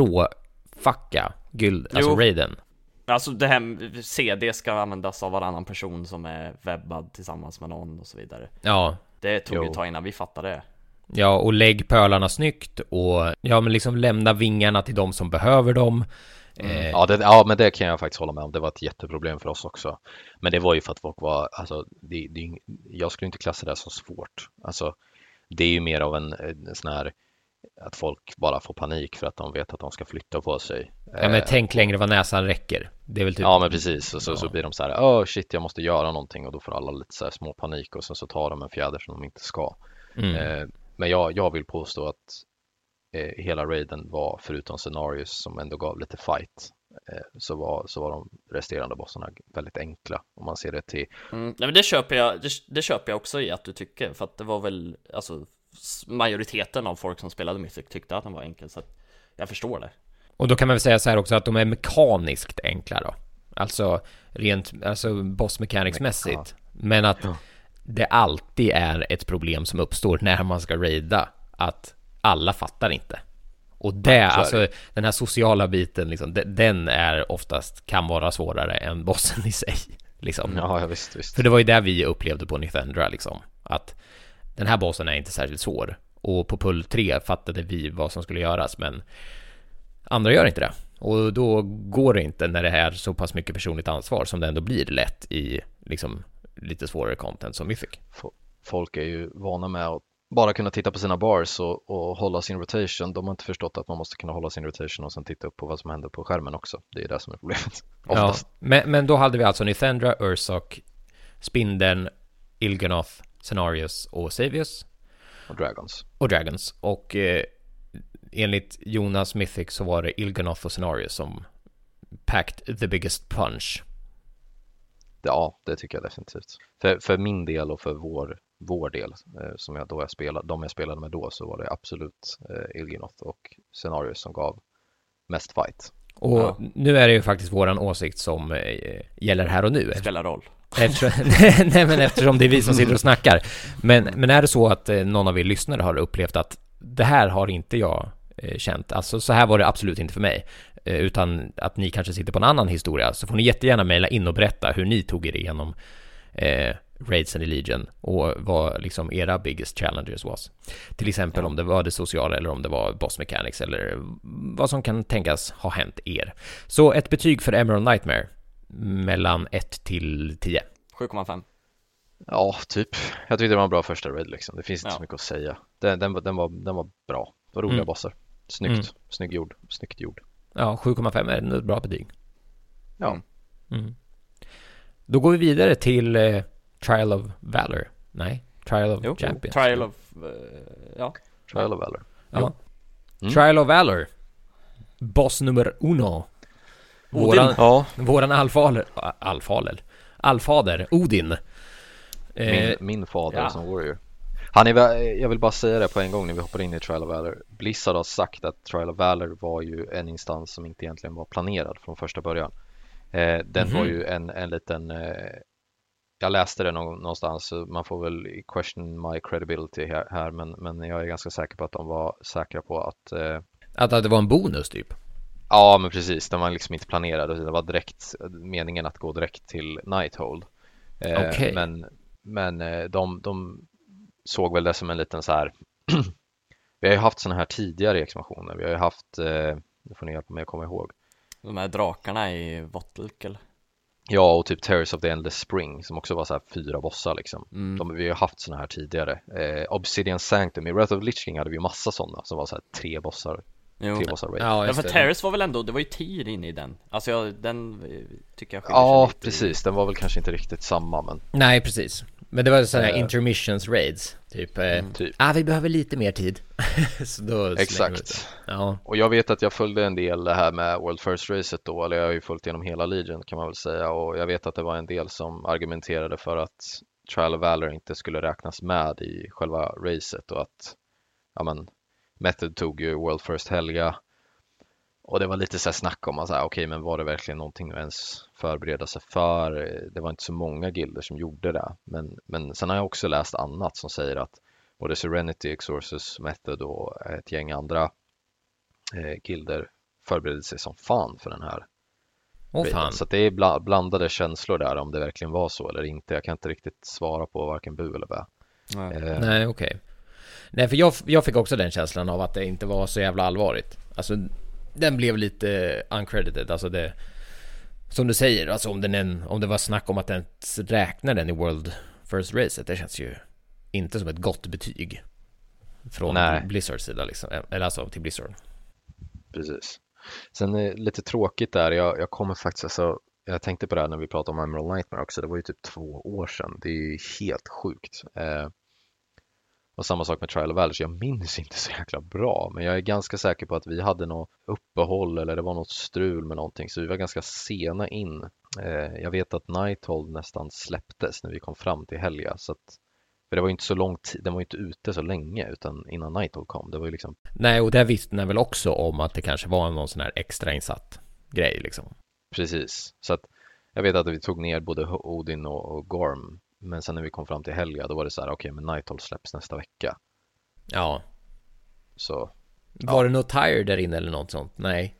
råfucka guild, alltså raiden. Alltså det här CD ska användas av varannan person som är webbad tillsammans med någon och så vidare. Ja. Det tog ett tag innan vi fattade det. Ja, och lägg pölarna snyggt och ja, men liksom lämna vingarna till de som behöver dem. Ja, men det kan jag faktiskt hålla med om. Det var ett jätteproblem för oss också. Men det var ju för att folk var, alltså, jag skulle inte klassa det som svårt. Alltså, det är ju mer av en sån här att folk bara får panik för att de vet att de ska flytta på sig. Ja, men tänk längre vad näsan räcker. Det är väl typ... Ja, men precis. Och så blir de så här, shit, jag måste göra någonting, och då får alla lite så här små panik och så tar de en fjäder som de inte ska. Men jag vill påstå att hela raiden var, förutom scenarios som ändå gav lite fight, så var de resterande bossarna väldigt enkla, om man ser det till. Nej, men det köper jag också i att du tycker, för att det var väl, alltså, majoriteten av folk som spelade Mythic tyckte att den var enkel, så att jag förstår det. Och då kan man väl säga så här också att de är mekaniskt enkla då. Alltså boss mechanics-mässigt. Men att det alltid är ett problem som uppstår när man ska raida, att alla fattar inte. Och alltså den här sociala biten liksom, den är oftast, kan vara svårare än bossen i sig liksom. Ja, visst. För det var ju där vi upplevde på Nithendra liksom, att den här bossen är inte särskilt svår. Och på pull 3 fattade vi vad som skulle göras, men andra gör inte det. Och då går det inte när det är så pass mycket personligt ansvar som det ändå blir lätt i liksom lite svårare content som Mythic. Folk är ju vana med att bara kunna titta på sina bars och hålla sin rotation. De har inte förstått att man måste kunna hålla sin rotation och sen titta upp på vad som händer på skärmen också. Det är det som är problemet. Ja, men då hade vi alltså Nithendra, Ursok, Spindeln, Il'gynoth, Scenarios och Savius. Och Dragons. Och enligt Jonas Mythic så var det Il'gynoth och Scenarios som packed the biggest punch? Ja, det tycker jag definitivt. För min del och för vår del som jag spelade med då, så var det absolut Il'gynoth och Cenarius som gav mest fight. Och nu är det ju faktiskt våran åsikt som gäller här och nu. Det spelar roll. Eftersom det är vi som sitter och snackar. Men är det så att någon av er lyssnare har upplevt att det här har inte jag känt, alltså så här var det absolut inte för mig, utan att ni kanske sitter på en annan historia, så får ni jättegärna mejla in och berätta hur ni tog er igenom Raids and Legion och vad liksom era biggest challenges was. Till exempel om det var det sociala eller om det var boss mechanics eller vad som kan tänkas ha hänt er. Så ett betyg för Emerald Nightmare mellan 1 till 10. 7,5. Ja, typ. Jag tyckte det var en bra första raid liksom. Det finns inte så mycket att säga. Den var bra. Det var roliga bossar. Snyggt. Snyggt gjord. Ja, 7,5 är ett bra betyg. Ja. Då går vi vidare till Trial of Valor. Nej, Trial of Champions. Trial of Valor. Ja. Trial of Valor. Boss nummer 1. Våran allfader Odin. Min fader som warrior. Jag vill bara säga det på en gång när vi hoppar in i Trial of Valor. Blizzard har sagt att Trial of Valor var ju en instans som inte egentligen var planerad från första början. Den var ju en liten... jag läste det någonstans, man får väl question my credibility här, men jag är ganska säker på att de var säkra på att... att det var en bonus typ? Ja, men precis. Den var liksom inte planerad. Det var direkt meningen att gå direkt till Nighthold. Okay. Men de såg väl det som en liten så här... Vi har ju haft såna här tidigare expansioner. Vi har ju haft... nu får ni hjälpa mig att komma ihåg. De här drakarna i Votlk eller? Ja, och typ Terrors of the Endless Spring som också var så här 4 bossar liksom. Vi har ju haft såna här tidigare. Obsidian Sanctum, i Wrath of Lich King hade vi ju massa sådana som var så här 3 bossar. Jo. 3 bossar raid. Ja, för Terrors var väl ändå, det var ju Tyr inne i den. Alltså den tycker jag ja, precis. Den var väl kanske inte riktigt samma, men... Nej, precis. Men det var så här intermissions raids typ. Vi behöver lite mer tid. Så då exakt. Ja. Och jag vet att jag följde en del det här med World First Racet då, eller jag har ju följt genom hela Legion kan man väl säga, och jag vet att det var en del som argumenterade för att Trial of Valor inte skulle räknas med i själva racet och att Method tog ju World First Helga. Och det var lite så här snack om att okej, men var det verkligen någonting att ens förbereda sig för? Det var inte så många gilder som gjorde det. Men sen har jag också läst annat som säger att både Serenity, Exorcist, Method och ett gäng andra gilder förberedde sig som fan för den här. Fan. Så att det är blandade känslor där om det verkligen var så eller inte. Jag kan inte riktigt svara på varken bu eller bä. Nej, okej. Nej, för jag fick också den känslan av att det inte var så jävla allvarligt. Alltså, den blev lite uncredited. Alltså det, som du säger, alltså om det var snack om att den räknar den i World First Racet, det känns ju inte som ett gott betyg från Blizzards sida liksom. Eller alltså till Blizzard. Precis. Sen lite tråkigt där, jag kommer faktiskt, alltså, jag tänkte på det här när vi pratade om Emerald Nightmare också, det var ju typ 2 år sedan, det är ju helt sjukt. Och samma sak med Trial of Valor, jag minns inte så jäkla bra, men jag är ganska säker på att vi hade något uppehåll eller det var något strul med någonting, så vi var ganska sena in. Jag vet att Nighthold nästan släpptes när vi kom fram till Helga, så att, för det var ju inte så lång tid, den var ju inte ute så länge utan innan Nighthold kom, det var ju liksom... Nej, och det vittnar väl också om att det kanske var någon sån här extra insatt grej liksom. Precis, så att jag vet att vi tog ner både Odin och Gorm. Men sen när vi kom fram till Helga, då var det så här, okej, men Nighthold släpps nästa vecka. Ja. Så. Var det något tire där inne eller något sånt? Nej.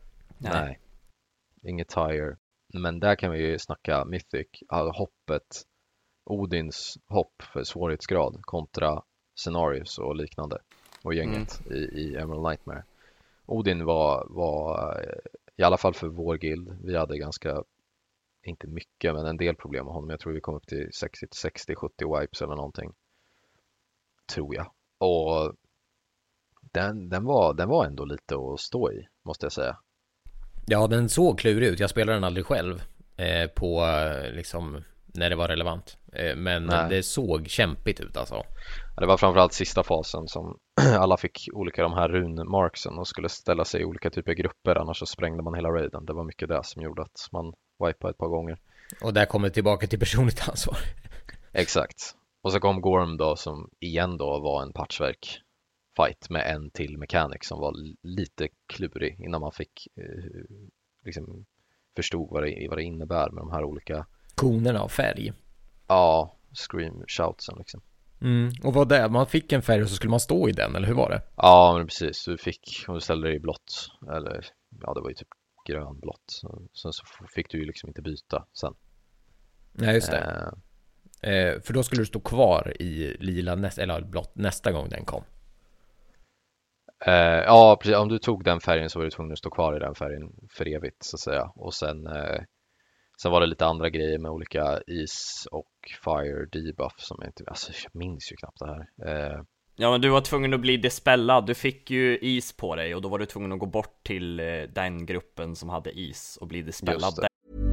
Inget tire. Men där kan vi ju snacka Mythic. Hoppet. Odins hopp för svårighetsgrad kontra Scenarios och liknande. Och gänget i Emerald Nightmare. Odin var i alla fall för vår guild. Vi hade ganska... inte mycket, men en del problem med honom. Jag tror vi kom upp till 60-70 wipes eller någonting. Tror jag. Och den var ändå lite att stå i, måste jag säga. Ja, den såg klurig ut. Jag spelade den aldrig själv på liksom när det var relevant. Men det såg kämpigt ut alltså. Det var framförallt sista fasen som alla fick olika de här runmarksen och skulle ställa sig i olika typer av grupper, annars så sprängde man hela raiden. Det var mycket det som gjorde att man wipade ett par gånger. Och där kommer tillbaka till personligt ansvar. Exakt. Och så kom Gorm då, som igen då var en patchverk fight med en till mechanic som var lite klurig innan man fick liksom förstod vad det innebär med de här olika konerna av färg. Ja, scream shoutsen liksom. Och vad det? Man fick en färg och så skulle man stå i den, eller hur var det? Ja, men precis. Du fick, om du ställde dig i blått, eller ja, det var ju typ grönblått. Sen så fick du ju liksom inte byta sen. Nej, just det. För då skulle du stå kvar i lila eller blått nästa gång den kom. Ja, precis. Om du tog den färgen så var du tvungen att stå kvar i den färgen för evigt, så att säga. Och sen var det lite andra grejer med olika is och fire debuff som jag inte, alltså jag minns ju knappt det här. Ja, men du var tvungen att bli dispellad. Du fick ju is på dig och då var du tvungen att gå bort till den gruppen som hade is och bli dispellad.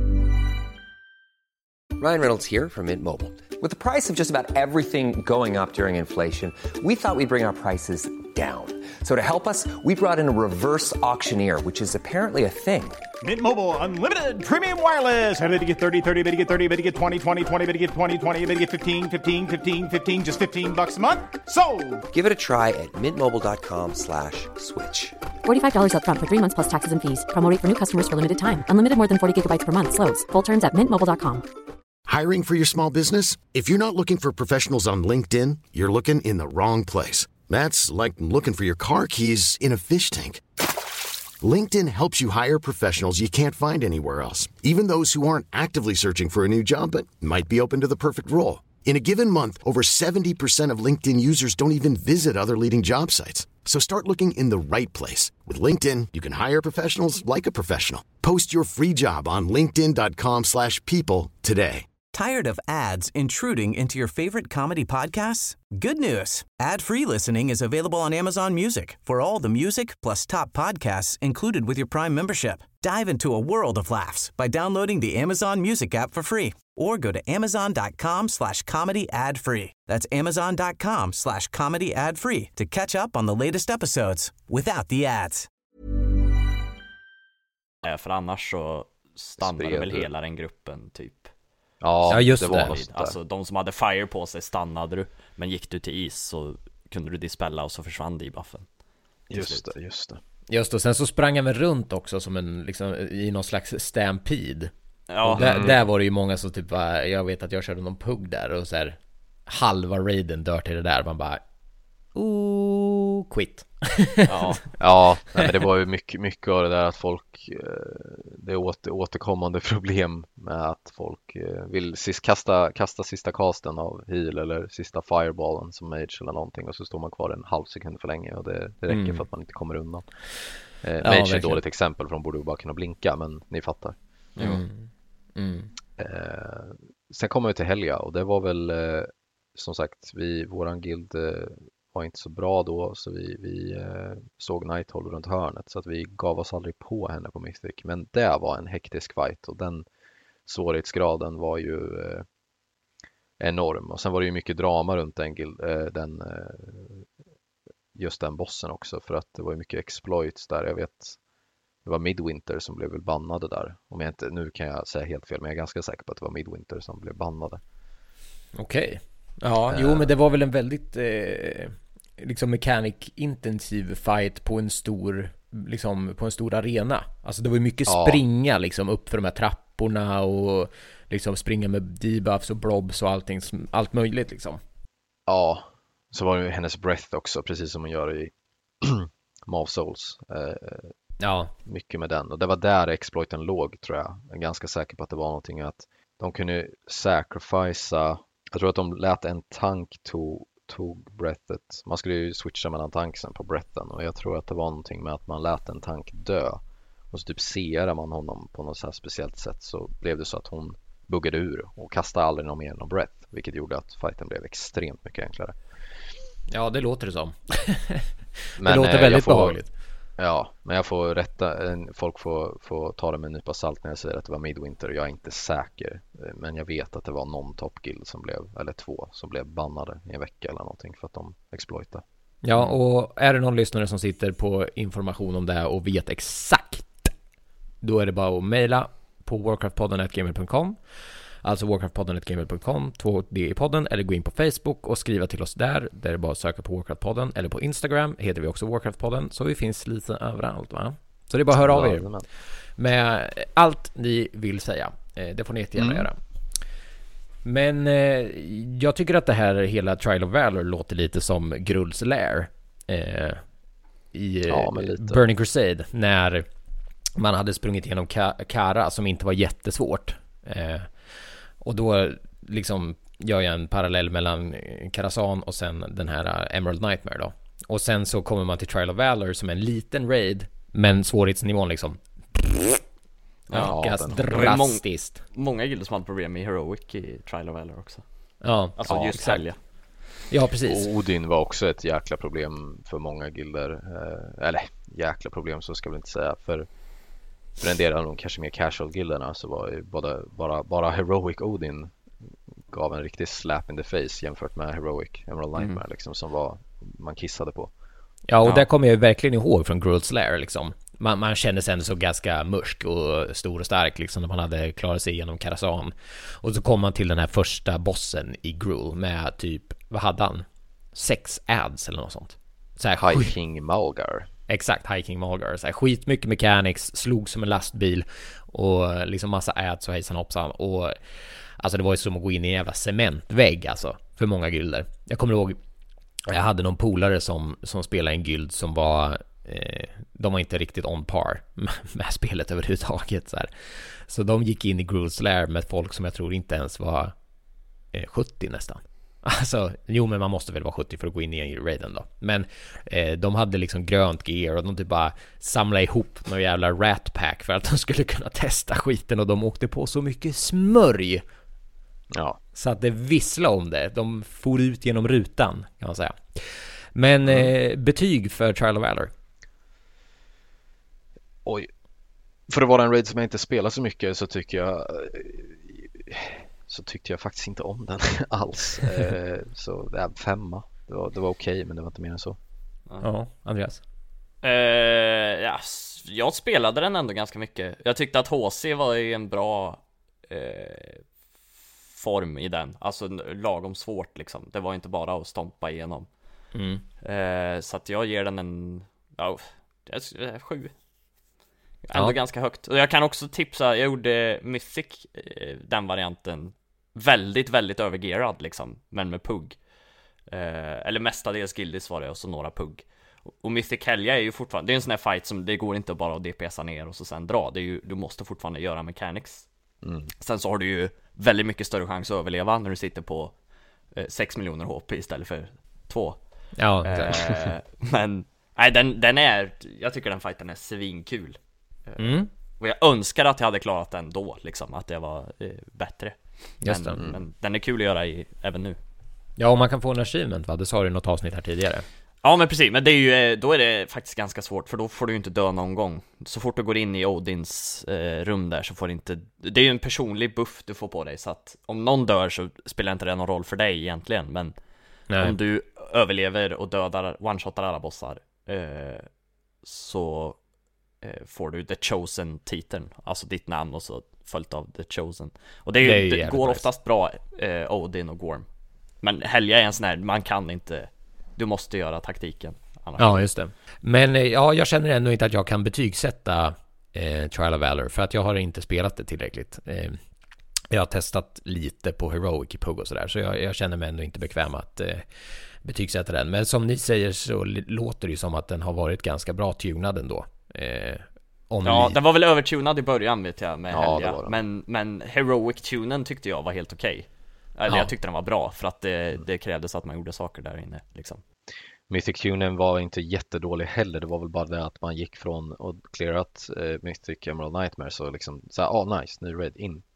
Ryan Reynolds here from Mint Mobile. With the price of just about everything going up during inflation, we thought we'd bring our prices down. So to help us, we brought in a reverse auctioneer, which is apparently a thing. Mint Mobile Unlimited Premium Wireless. How to get 30, 30, bit to get 30, bit to get 20, 20, 20, bit to get 20, 20, bit to get 15, 15, 15, 15, just $15 a month? Sold! Give it a try at mintmobile.com/switch. $45 up front for 3 months plus taxes and fees. Promo rate for new customers for limited time. Unlimited more than 40 gigabytes per month. Slows full terms at mintmobile.com. Hiring for your small business? If you're not looking for professionals on LinkedIn, you're looking in the wrong place. That's like looking for your car keys in a fish tank. LinkedIn helps you hire professionals you can't find anywhere else, even those who aren't actively searching for a new job but might be open to the perfect role. In a given month, over 70% of LinkedIn users don't even visit other leading job sites. So start looking in the right place. With LinkedIn, you can hire professionals like a professional. Post your free job on linkedin.com/people today. Tired of ads intruding into your favorite comedy podcasts? Good news. Ad-free listening is available on Amazon Music for all the music plus top podcasts included with your Prime membership. Dive into a world of laughs by downloading the Amazon Music app for free or go to amazon.com/comedy ad-free. That's amazon.com/comedy ad-free to catch up on the latest episodes without the ads. För annars så stannade väl hela den gruppen typ. Ja, just det var det. Alltså de som hade fire på sig stannade du, men gick du till is så kunde du dispella och så försvann debuffen. Just det. Just och sen så sprang han väl runt också som en liksom i någon slags stampede. Ja. Där var det ju många som typ var, jag vet att jag körde någon pugg där och så här halva raiden dör till det där, man bara quit. Ja, nej, men det var ju mycket av det där att folk det är återkommande problem med att folk vill kasta sista casten av heal eller sista fireballen som mage eller någonting och så står man kvar en halv sekund för länge och det räcker för att man inte kommer undan. Mage är ett dåligt exempel för de borde bara kunna blinka, men ni fattar. Sen kommer vi till Helga och det var väl som sagt, våran guild var inte så bra då, så vi såg Nighthall runt hörnet, så att vi gav oss aldrig på henne på Mythic, men det var en hektisk fight och den svårighetsgraden var ju enorm, och sen var det ju mycket drama runt just den bossen också, för att det var ju mycket exploits där. Jag vet, det var Midwinter som blev väl bannade där, om jag inte, nu kan jag säga helt fel, men jag är ganska säker på att det var Midwinter som blev bannade. Okej. Ja, jo, men det var väl en väldigt liksom mechanic-intensiv fight på en stor arena. Alltså det var ju mycket springa liksom upp för de här trapporna och liksom springa med debuffs och blobs och allting, allt möjligt liksom. Ja, så var det ju hennes breath också, precis som hon gör i Maw of Souls. Ja, mycket med den, och det var där exploiten låg, tror jag. Jag är ganska säker på att det var någonting att de kunde sacrificea. Jag tror att de lät en tank tog breathet. Man skulle ju switcha mellan tanksen på breathen, och jag tror att det var någonting med att man lät en tank dö och så typ serar man honom på något så här speciellt sätt, så blev det så att hon buggade ur och kastade aldrig någon mer än breath, vilket gjorde att fighten blev extremt mycket enklare. Ja, det låter det som. Men det låter väldigt behagligt. Ja, men jag får folk får ta det med en nypa salt när jag säger att det var Midwinter. Jag är inte säker, men jag vet att det var någon Top Guild eller 2 som blev bannade i en vecka eller någonting för att de exploitade. Ja, och är det någon lyssnare som sitter på information om det här och vet exakt, då är det bara att mejla på warcraftpodden@gmail.com. Alltså warcraftpodden@gmail.com, 2D i podden, eller gå in på Facebook och skriva till oss där. Där är det bara att söka på Warcraftpodden, eller på Instagram heter vi också Warcraftpodden, så vi finns lite överallt, va? Så det är bara att höra av er med allt ni vill säga. Det får ni jättegärna göra. Men jag tycker att det här hela Trial of Valor låter lite som Grulls Lair i Burning Crusade, när man hade sprungit igenom Kara som inte var jättesvårt. Och då liksom gör jag en parallell mellan Karazhan och sen den här Emerald Nightmare då. Och sen så kommer man till Trial of Valor som en liten raid, men svårighetsnivån liksom ökas drastiskt. Många gilder som hade problem med Heroic i Trial of Valor också. Ja, alltså just sälja. Ja, precis. Och Odin var också ett jäkla problem för många gilder. Eller jäkla problem så ska vi inte säga. För en del av de kanske mer casual gilderna så var ju bara Heroic Odin gav en riktig slap in the face jämfört med Heroic Emerald Nightmare liksom, som man kissade på. Ja, och där kommer jag verkligen ihåg från Grulls Lair liksom. Man kände sig så ganska mörsk och stor och stark liksom, när man hade klarat sig igenom Karazhan. Och så kom man till den här första bossen i Gruul med typ, vad hade han? 6 ads eller något sånt. Så här, High King Malgar. Exakt, High King Malgar. Så här, skitmycket mechanics, slog som en lastbil och liksom massa ads och hejsan hoppsan. Och alltså det var ju som att gå in i en jävla cementvägg alltså, för många gilder. Jag kommer ihåg, jag hade någon polare som spelade en guild som var de var inte riktigt on par med spelet överhuvudtaget så här. Så de gick in i Grulls Lair med folk som jag tror inte ens var 70 nästan. Alltså, jo, men man måste väl vara 70 för att gå in i raiden då. Men de hade liksom grönt gear och de typ bara samlade ihop någon jävla rat pack för att de skulle kunna testa skiten, och de åkte på så mycket smörj. Ja. Så att det visslade om det. De for ut genom rutan, kan man säga. Men betyg för Trial of Valor? Oj. För att vara en raid som jag inte spelar så mycket så tyckte jag faktiskt inte om den alls. Så det är 5. Det var okej, men det var inte mer än så. Ja, Andreas? Jag spelade den ändå ganska mycket. Jag tyckte att HC var i en bra form i den. Alltså lagom svårt liksom. Det var inte bara att stompa igenom. Så att jag ger den en 7. Ändå ganska högt. Och jag kan också tipsa, jag gjorde Mythic, den varianten, väldigt, väldigt övergerad liksom, men med pugg. Eller mestadels Gildis var det, och så några pugg. Och Mythic Helga är ju fortfarande, det är en sån här fight som det går inte bara att DPSa ner och så sen dra. Det är ju, du måste fortfarande göra mechanics. Sen så har du ju väldigt mycket större chans att överleva när du sitter på 6 miljoner HP istället för 2. Ja, men nej, den är, jag tycker den fighten är svinkul. Och jag önskar att jag hade klarat den då liksom, att det var bättre. Men den är kul att göra även nu. Ja, och man kan få en achievement, va? Det sa du i något avsnitt här tidigare. Ja, men precis, men det är ju, då är det faktiskt ganska svårt, för då får du ju inte dö någon gång. Så fort du går in i Odins rum där så får du inte, det är ju en personlig buff du får på dig, så att om någon dör så spelar inte det någon roll för dig egentligen. Men om du överlever och dödar, one-shotar alla bossar, så får du The Chosen-titeln, alltså ditt namn och så följt av The Chosen. Och det går oftast bra, Odin och Gorm. Men Helga är en sån här, man kan inte, du måste göra taktiken annars. Ja, just det. Men ja, jag känner ändå inte att jag kan betygsätta Trial of Valor, för att jag har inte spelat det tillräckligt. Jag har testat lite på Heroic i PUG och sådär, så jag känner mig ändå inte bekväm att betygsätta den. Men som ni säger så låter det ju som att den har varit ganska bra tunad ändå. Den var väl övertunad i början, vet jag, med Helga. Men Heroic-tunen tyckte jag var helt okej. Eller jag tyckte den var bra, för att det krävdes att man gjorde saker där inne liksom. Mythic-tunen var inte jättedålig heller. Det var väl bara det att man gick från och clearat Mythic Emerald Nightmare, så liksom så nice, nu red in.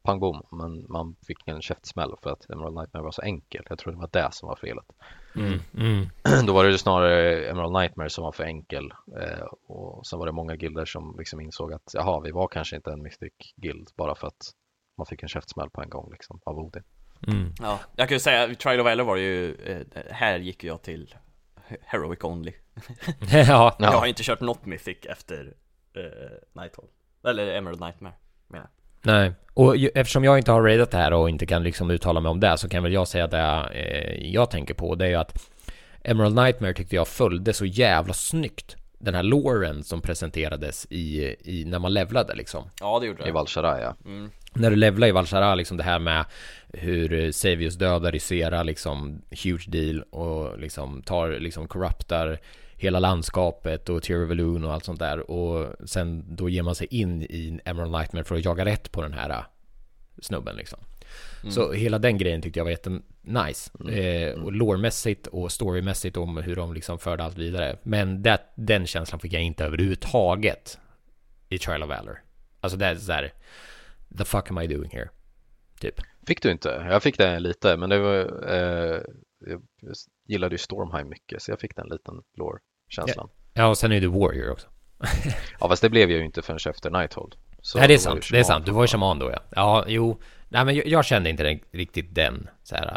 pang bom, men man fick en käftsmäll för att Emerald Nightmare var så enkel. Jag tror det var det som var felet. Då var det ju snarare Emerald Nightmare som var för enkel, och sen var det många gilder som liksom insåg att jaha, vi var kanske inte en Mythic guild bara för att man fick en käftsmäll på en gång liksom, av Odin. Ja, jag kan ju säga, Trial of Valor var ju, här gick jag till Heroic Only. Ja. Jag har inte kört något Mythic efter Nighthold, eller Emerald Nightmare. Nej, och eftersom jag inte har raidat det här och inte kan liksom uttala mig om det, så kan väl jag säga att det jag tänker på, det är ju att Emerald Nightmare tyckte jag följde så jävla snyggt den här loren som presenterades i när man levlade liksom. Ja, det gjorde det. I Val'sharah, ja. När du levlar i Val'sharah, liksom det här med hur Savius dödar Ysera, liksom huge deal, och liksom tar, liksom corruptar hela landskapet och Tear of Elune och allt sånt där, och sen då ger man sig in i Emerald Nightmare för att jaga rätt på den här snubben liksom. Så hela den grejen tyckte jag var jättenice, och lore-mässigt och storymässigt om hur de liksom förde allt vidare, men den känslan fick jag inte överhuvudtaget i Trial of Valor. Alltså det är så här, the fuck am I doing here? Typ. Fick du inte? Jag fick det lite, men det var jag gillade ju Stormheim mycket, så jag fick den liten lore-känslan. Ja, och sen är det Warrior också. Ja, fast det blev jag ju inte förrän efter Nighthold. Nej, det är sant, det är sant. Du var ju shaman då, ja. Ja, jo. Nej, men jag kände inte riktigt den så här,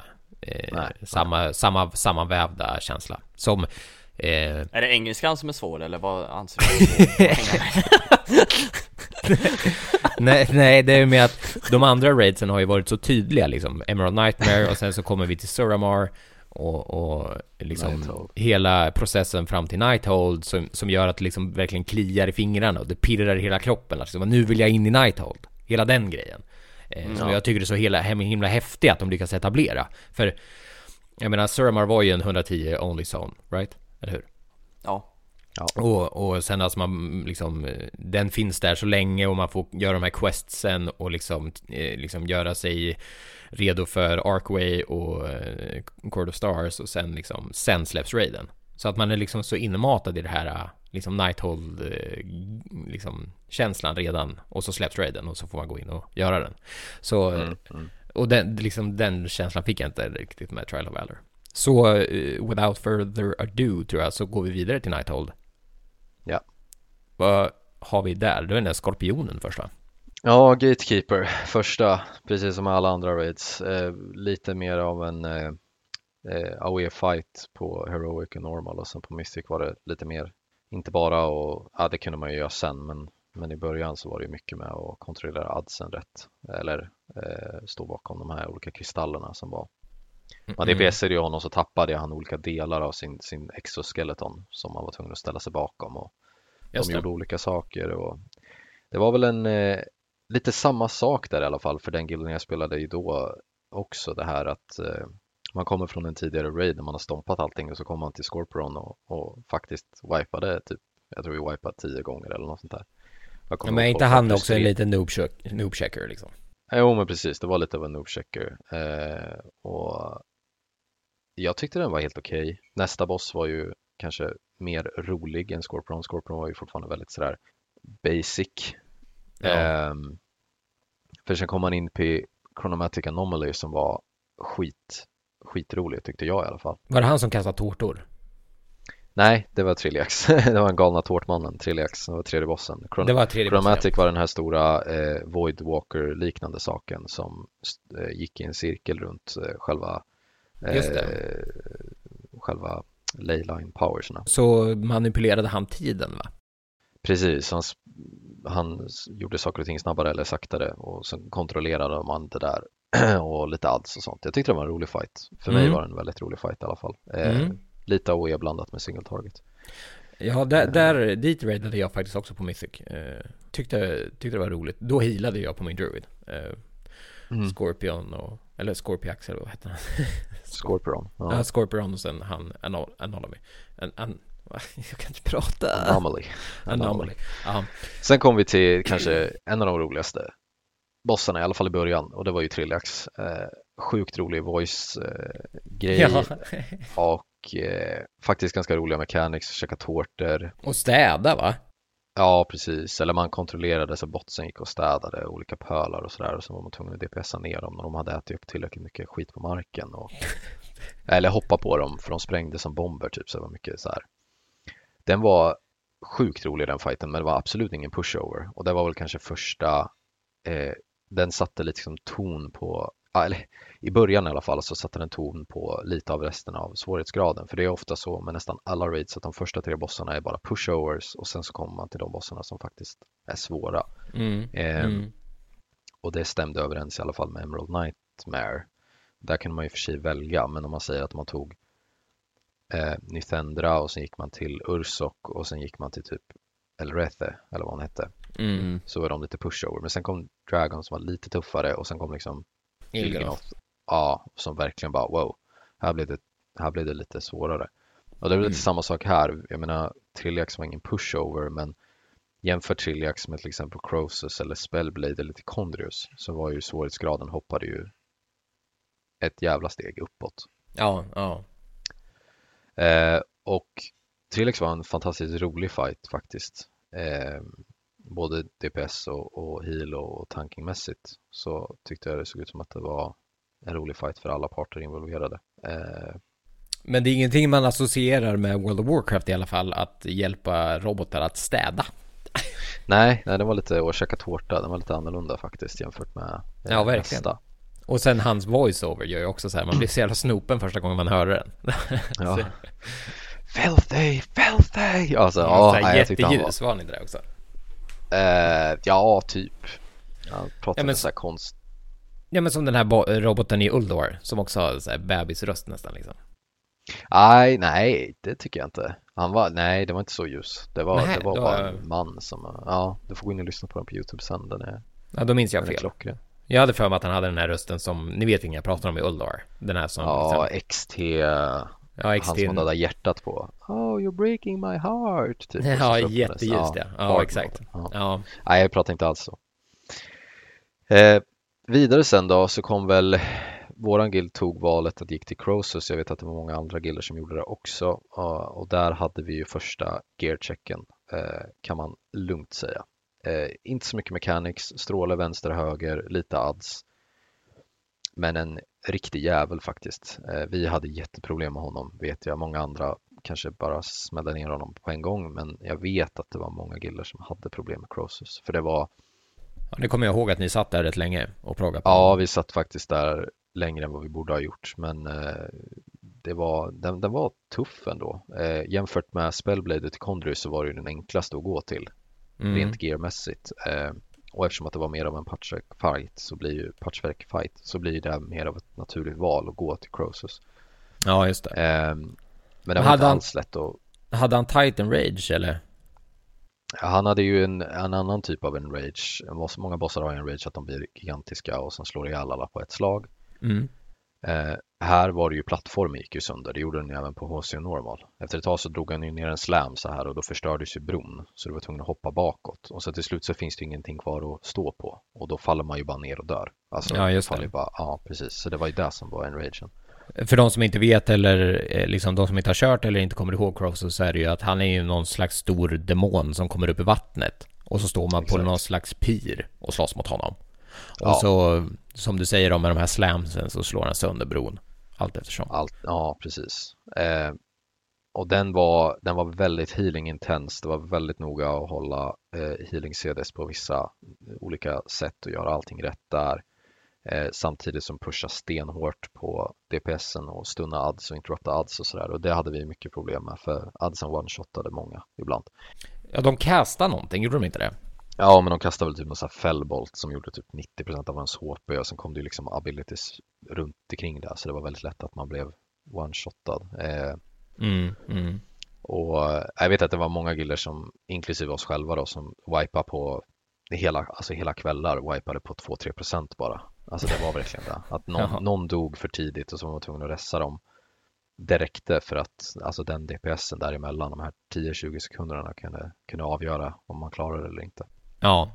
sammanvävda känsla. Som... Är det engelskan som är svår, eller vad anser du? nej, det är ju med att de andra raidsen har ju varit så tydliga liksom. Emerald Nightmare, och sen så kommer vi till Suramar och liksom Nighthold. Hela processen fram till Nighthold som gör att det liksom verkligen kliar i fingrarna och det pirrar i hela kroppen liksom. Och nu vill jag in i Nighthold. Hela den grejen. Som jag tycker det är så himla häftigt att de lyckas etablera. För jag menar, Suramar var ju en 110 only zone, right? Eller hur? Ja. Och sen alltså man liksom, den finns där så länge och man får göra de här questsen och liksom göra sig redo för Archway och Court of Stars, och sen släpps raiden. Så att man är liksom så inmatad i det här liksom Nighthold liksom känslan redan, och så släpps raiden och så får man gå in och göra den. Så och den känslan fick jag inte riktigt med Trial of Valor. Så without further ado tror jag så går vi vidare till Nighthold. Ja. Vad har vi där? Det är den där skorpionen första. Ja, Gatekeeper första, precis som alla andra raids. Lite mer av en AOE-fight på Heroic och Normal, och sen på Mythic var det lite mer, inte bara, och det kunde man ju göra sen, men i början så var det ju mycket med att kontrollera adsen rätt, eller stå bakom de här olika kristallerna som var. Man DPSade ju honom, så tappade han olika delar av sin exoskeleton som man var tvungen att ställa sig bakom, och de gjorde olika saker, och det var väl en lite samma sak där i alla fall för den gilden jag spelade ju då också, det här att man kommer från en tidigare raid när man har stompat allting, och så kommer man till Scorpion och faktiskt wipade typ, jag tror vi wipade 10 gånger eller något sånt där. Men inte han också en liten noob-checker liksom? Jo, men precis, det var lite av en noob-checker, och jag tyckte den var helt okej. Nästa boss var ju kanske mer rolig än Scorpion. Scorpion var ju fortfarande väldigt sådär basic. Ja. För sen kom man in på Chronomatic Anomaly som var skitrolig tyckte jag i alla fall. Var det han som kastade tårtor? Nej, det var Trilliax. Det var en galna tårtmannen, Trilliax. Det var tredje bossen. Det var tredje bossen. Chronomatic var den här stora Void Walker liknande saken som gick i en cirkel runt själva själva leyline powersna. Så manipulerade han tiden, va? Precis, han gjorde saker och ting snabbare eller saktare, och sen kontrollerade man det där och lite ads och sånt. Jag tyckte det var en rolig fight. För mig var det en väldigt rolig fight i alla fall. Lite AOE blandat med single target. Ja, dit raidade jag faktiskt också på Mythic. Tyckte det var roligt. Då healade jag på min druid. Scorpion eller Scorpiax eller vad heter han? Scorpion. Ja, Scorpion, och sen han Anomaly. Jag kan inte prata. Anomaly. Sen kom vi till kanske en av de roligaste bossarna, i alla fall i början, och det var ju Trilliax. Sjukt rolig voice-grej. Och faktiskt ganska roliga mechanics, käka tårtor. Och städa, va? Ja, precis. Eller man kontrollerade så botsen gick och städade olika pölar och sådär, och så var man tvungen att DPSa ner dem när de hade ätit upp tillräckligt mycket skit på marken och eller hoppa på dem för de sprängde som bomber typ, så det var mycket så här. Den var sjukt rolig den fighten, men det var absolut ingen pushover, och det var väl kanske första den satte lite liksom ton på, eller i början i alla fall så satte den ton på lite av resten av svårighetsgraden, för det är ofta så med nästan alla raids att de första 3 bossarna är bara pushovers och sen så kommer man till de bossarna som faktiskt är svåra. Och det stämde överens i alla fall med Emerald Nightmare. Där kan man ju för sig välja, men om man säger att man tog Nythendra och sen gick man till Ursok och sen gick man till typ Elrethe eller vad hon hette, så var de lite pushover. Men sen kom Dragon som var lite tuffare, och sen kom liksom Il'gynoth, som verkligen bara wow, här blev det lite svårare. Och det är väl lite samma sak här. Jag menar, Trilliax var ingen pushover, men jämför Trilliax med till exempel Crosus eller Spellblade eller Tichondrius, så var ju svårighetsgraden hoppade ju ett jävla steg uppåt. Och Trilliax var en fantastiskt rolig fight faktiskt. Både DPS och heal och tankingmässigt så tyckte jag det såg ut som att det var en rolig fight för alla parter involverade. Men det är ingenting man associerar med World of Warcraft i alla fall, att hjälpa robotar att städa. Nej, det var lite att käka tårta. Den var lite annorlunda faktiskt jämfört med verkligen. nästa. Och sen hans voiceover gör ju också så här, man blir så jävla snopen första gången man hör den. Ja. Filthy! Alltså, jätteljus var ni där också. Ja, typ. Jag pratade så här konst. Ja, men som den här roboten i Uldor som också har så här bebisröst nästan liksom. Nej, det tycker jag inte. Det var inte så ljus. Det var bara en man som, du får gå in och lyssna på den på YouTube sen. Då minns jag fel. Klockren. Jag hade för mig att han hade den här rösten som, ni vet vilken jag pratar om i Uldor. Den här som XT. Han som hade hjärtat på. Oh, you're breaking my heart. Typ. Ja, jätteljust det. Ja, exakt. Ja. Nej, jag pratar inte alls så. Vidare sen då så kom väl våran guild tog valet att gick till Crosus. Jag vet att det var många andra gilder som gjorde det också. Och där hade vi ju första gearchecken, kan man lugnt säga. Inte så mycket mechanics, stråle vänster höger, lite adds. Men en riktig jävel faktiskt. Vi hade jätteproblem med honom, vet jag. Många andra kanske bara smällde ner honom på en gång, men jag vet att det var många gilder som hade problem med Crosus. För det var... Ja, det kommer jag ihåg att ni satt där rätt länge och plågade på. Ja, vi satt faktiskt där längre än vad vi borde ha gjort, men den var tuff ändå. Jämfört med Spellblade till Condrus så var det ju den enklaste att gå till rent gearmässigt. Och eftersom att det var mer av en patchwork-fight så blir det mer av ett naturligt val att gå till Crosus. Ja, just det. Men det var inte alls lätt att... Hade han Titan Rage eller? Han hade ju en annan typ av en rage. Många bossar har en rage att de blir gigantiska och sen slår ihjäl alla på ett slag. Här var det ju plattformen gick ju sönder. Det gjorde den även på HC normal. Efter ett tag så drog han ju ner en slam så här och då förstördes ju bron. Så du var tvungen att hoppa bakåt. Och så till slut så finns det ingenting kvar att stå på. Och då faller man ju bara ner och dör. Alltså, ja, just det. Ja, precis. Så det var ju det som var en ragen. För de som inte vet eller liksom de som inte har kört eller inte kommer ihåg Crosus, så är det ju att han är ju någon slags stor demon som kommer upp i vattnet. Och så står man på någon slags pir och slåss mot honom. Och så, som du säger om med de här slamsen, så slår han sönder bron. Allt eftersom. Ja, precis. Och den var väldigt healing intense. Det var väldigt noga att hålla healing CDs på vissa olika sätt och göra allting rätt där. Samtidigt som pusha stenhårt på DPSen och stunna ads och interrupta ads och sådär. Och det hade vi mycket problem med, för adsen one-shotade många ibland. Ja, de castade någonting, gjorde de inte det? Ja, men de kastade väl typ en sån här fellbolt som gjorde typ 90% av hans HP och sen kom det ju liksom abilities runt omkring där, så det var väldigt lätt att man blev one-shotad. Och jag vet att det var många gilder som, inklusive oss själva då, som wipade på hela kvällar, wipade på 2-3% bara. Alltså det var verkligen det. Att någon dog för tidigt och så var man tvungen att ressa dem. Det räckte för att alltså den DPSen däremellan, de här 10-20 sekunderna kunde avgöra om man klarar det eller inte. Ja.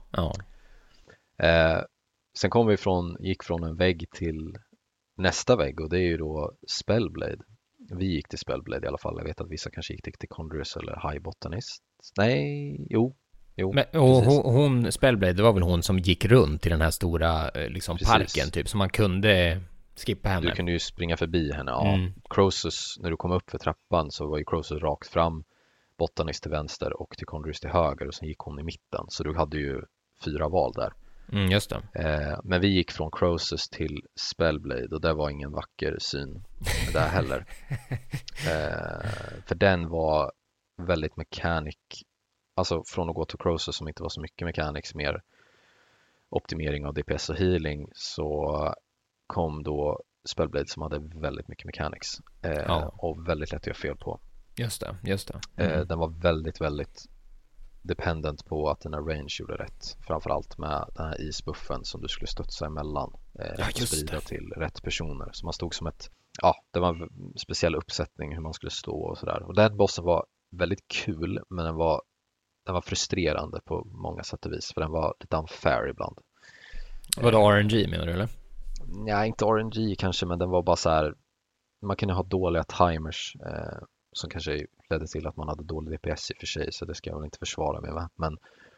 Sen gick från en vägg till nästa vägg, och det är ju då Spellblade. Vi gick till Spellblade i alla fall. Jag vet att vissa kanske gick till Condrus eller High Botanist. Jo, men, och hon Spellblade, det var väl hon som gick runt i den här stora liksom parken typ, så man kunde skippa henne. Du kunde ju springa förbi henne, ja. Crosus, när du kom upp för trappan så var ju Crosus rakt fram, Botanist till vänster och Tichondrius till höger, och sen gick hon i mitten. Så du hade ju 4 val där. Just det. Men vi gick från Crosus till Spellblade, och det var ingen vacker syn där heller. För den var väldigt mechanic. Alltså från att gå till Crosus som inte var så mycket mechanics, mer optimering av DPS och healing, så kom då Spellblade som hade väldigt mycket mechanics och väldigt lätt att göra fel på. Just det. Den var väldigt, väldigt dependent på att den här range gjorde rätt. Framförallt med den här isbuffen som du skulle studsa emellan och sprida till rätt personer. Så man stod som ett, det var en speciell uppsättning hur man skulle stå och sådär. Och den bossen var väldigt kul, men den var frustrerande på många sätt och vis, för den var lite unfair ibland. Var det RNG menar du eller? Nej, inte RNG kanske, men den var bara så här, man kunde ha dåliga timers som kanske ledde till att man hade dålig DPS i och för sig, så det ska jag väl inte försvara mig med. Men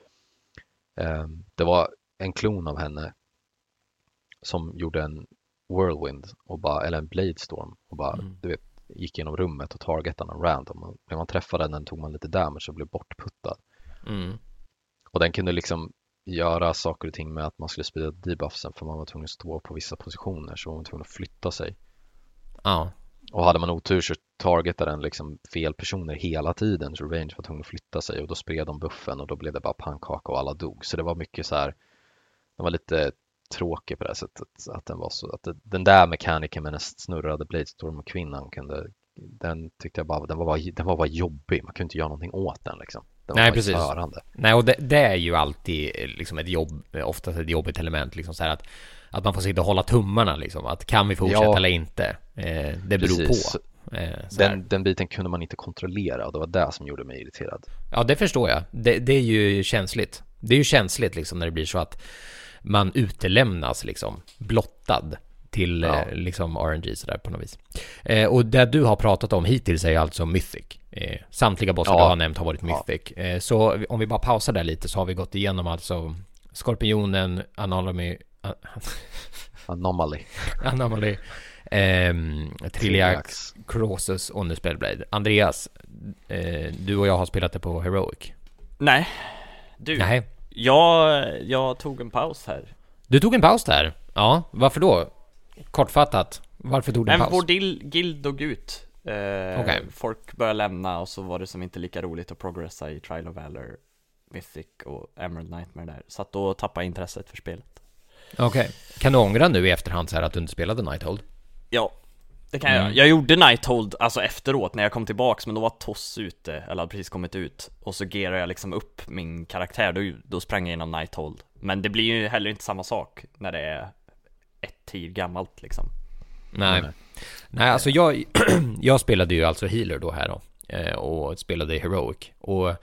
det var en klon av henne som gjorde en whirlwind eller en blade storm och bara du vet, gick genom rummet och targetade den random. Och när man träffade den tog man lite damage och blev bortputtad. Och den kunde liksom göra saker och ting med att man skulle sprida debuffsen, för man var tvungen att stå på vissa positioner, så man var tvungen att flytta sig. Och hade man otur så targetade den liksom fel personer hela tiden, så range var tvungen att flytta sig, och då spred de buffen och då blev det bara pannkaka och alla dog. Så det var mycket så här, den var lite tråkig på det sättet, att den var så att den där mekaniken med den snurrade Bladestorm och kvinnan den tyckte jag bara, den var bara jobbig. Man kunde inte göra någonting åt den liksom. Nej, precis. Nej, och det är ju alltid liksom ett jobb, oftast ett jobbigt element liksom, så här att man får sitta och hålla tummarna liksom, att kan vi fortsätta eller inte, det beror på. Den biten kunde man inte kontrollera, och det var det som gjorde mig irriterad. Ja, det förstår jag. Det är ju känsligt. Det är ju känsligt liksom när det blir så att man utelämnas liksom blottad till liksom RNG sådär på något vis. Och det du har pratat om hittills är alltså Mythic. Samtliga bossar du har nämnt har varit Mythic. Så om vi bara pausar där lite, så har vi gått igenom alltså Skorpionen, Anomaly, Trilliax, Crosus och nu Spellblade. Andreas, du och jag har spelat det på Heroic. Nej. Jag tog en paus här. Du tog en paus där? Ja, varför då? Kortfattat, varför tog du en paus? Vår guild dog ut. Folk började lämna, och så var det som inte lika roligt att progressa i Trial of Valor, Mythic och Emerald Nightmare där. Så att då tappade intresset för spelet. Okej. Kan du ångra nu i efterhand så här att du inte spelade Nighthold? Ja, det kan jag. Jag gjorde Nighthold alltså efteråt när jag kom tillbaks, men då var Toss ute, eller hade precis kommit ut. Och så gerade jag liksom upp min karaktär, då sprang jag igenom Nighthold. Men det blir ju heller inte samma sak när det är ett tid gammalt liksom. Nej, alltså jag spelade ju alltså healer då här då, och spelade Heroic, och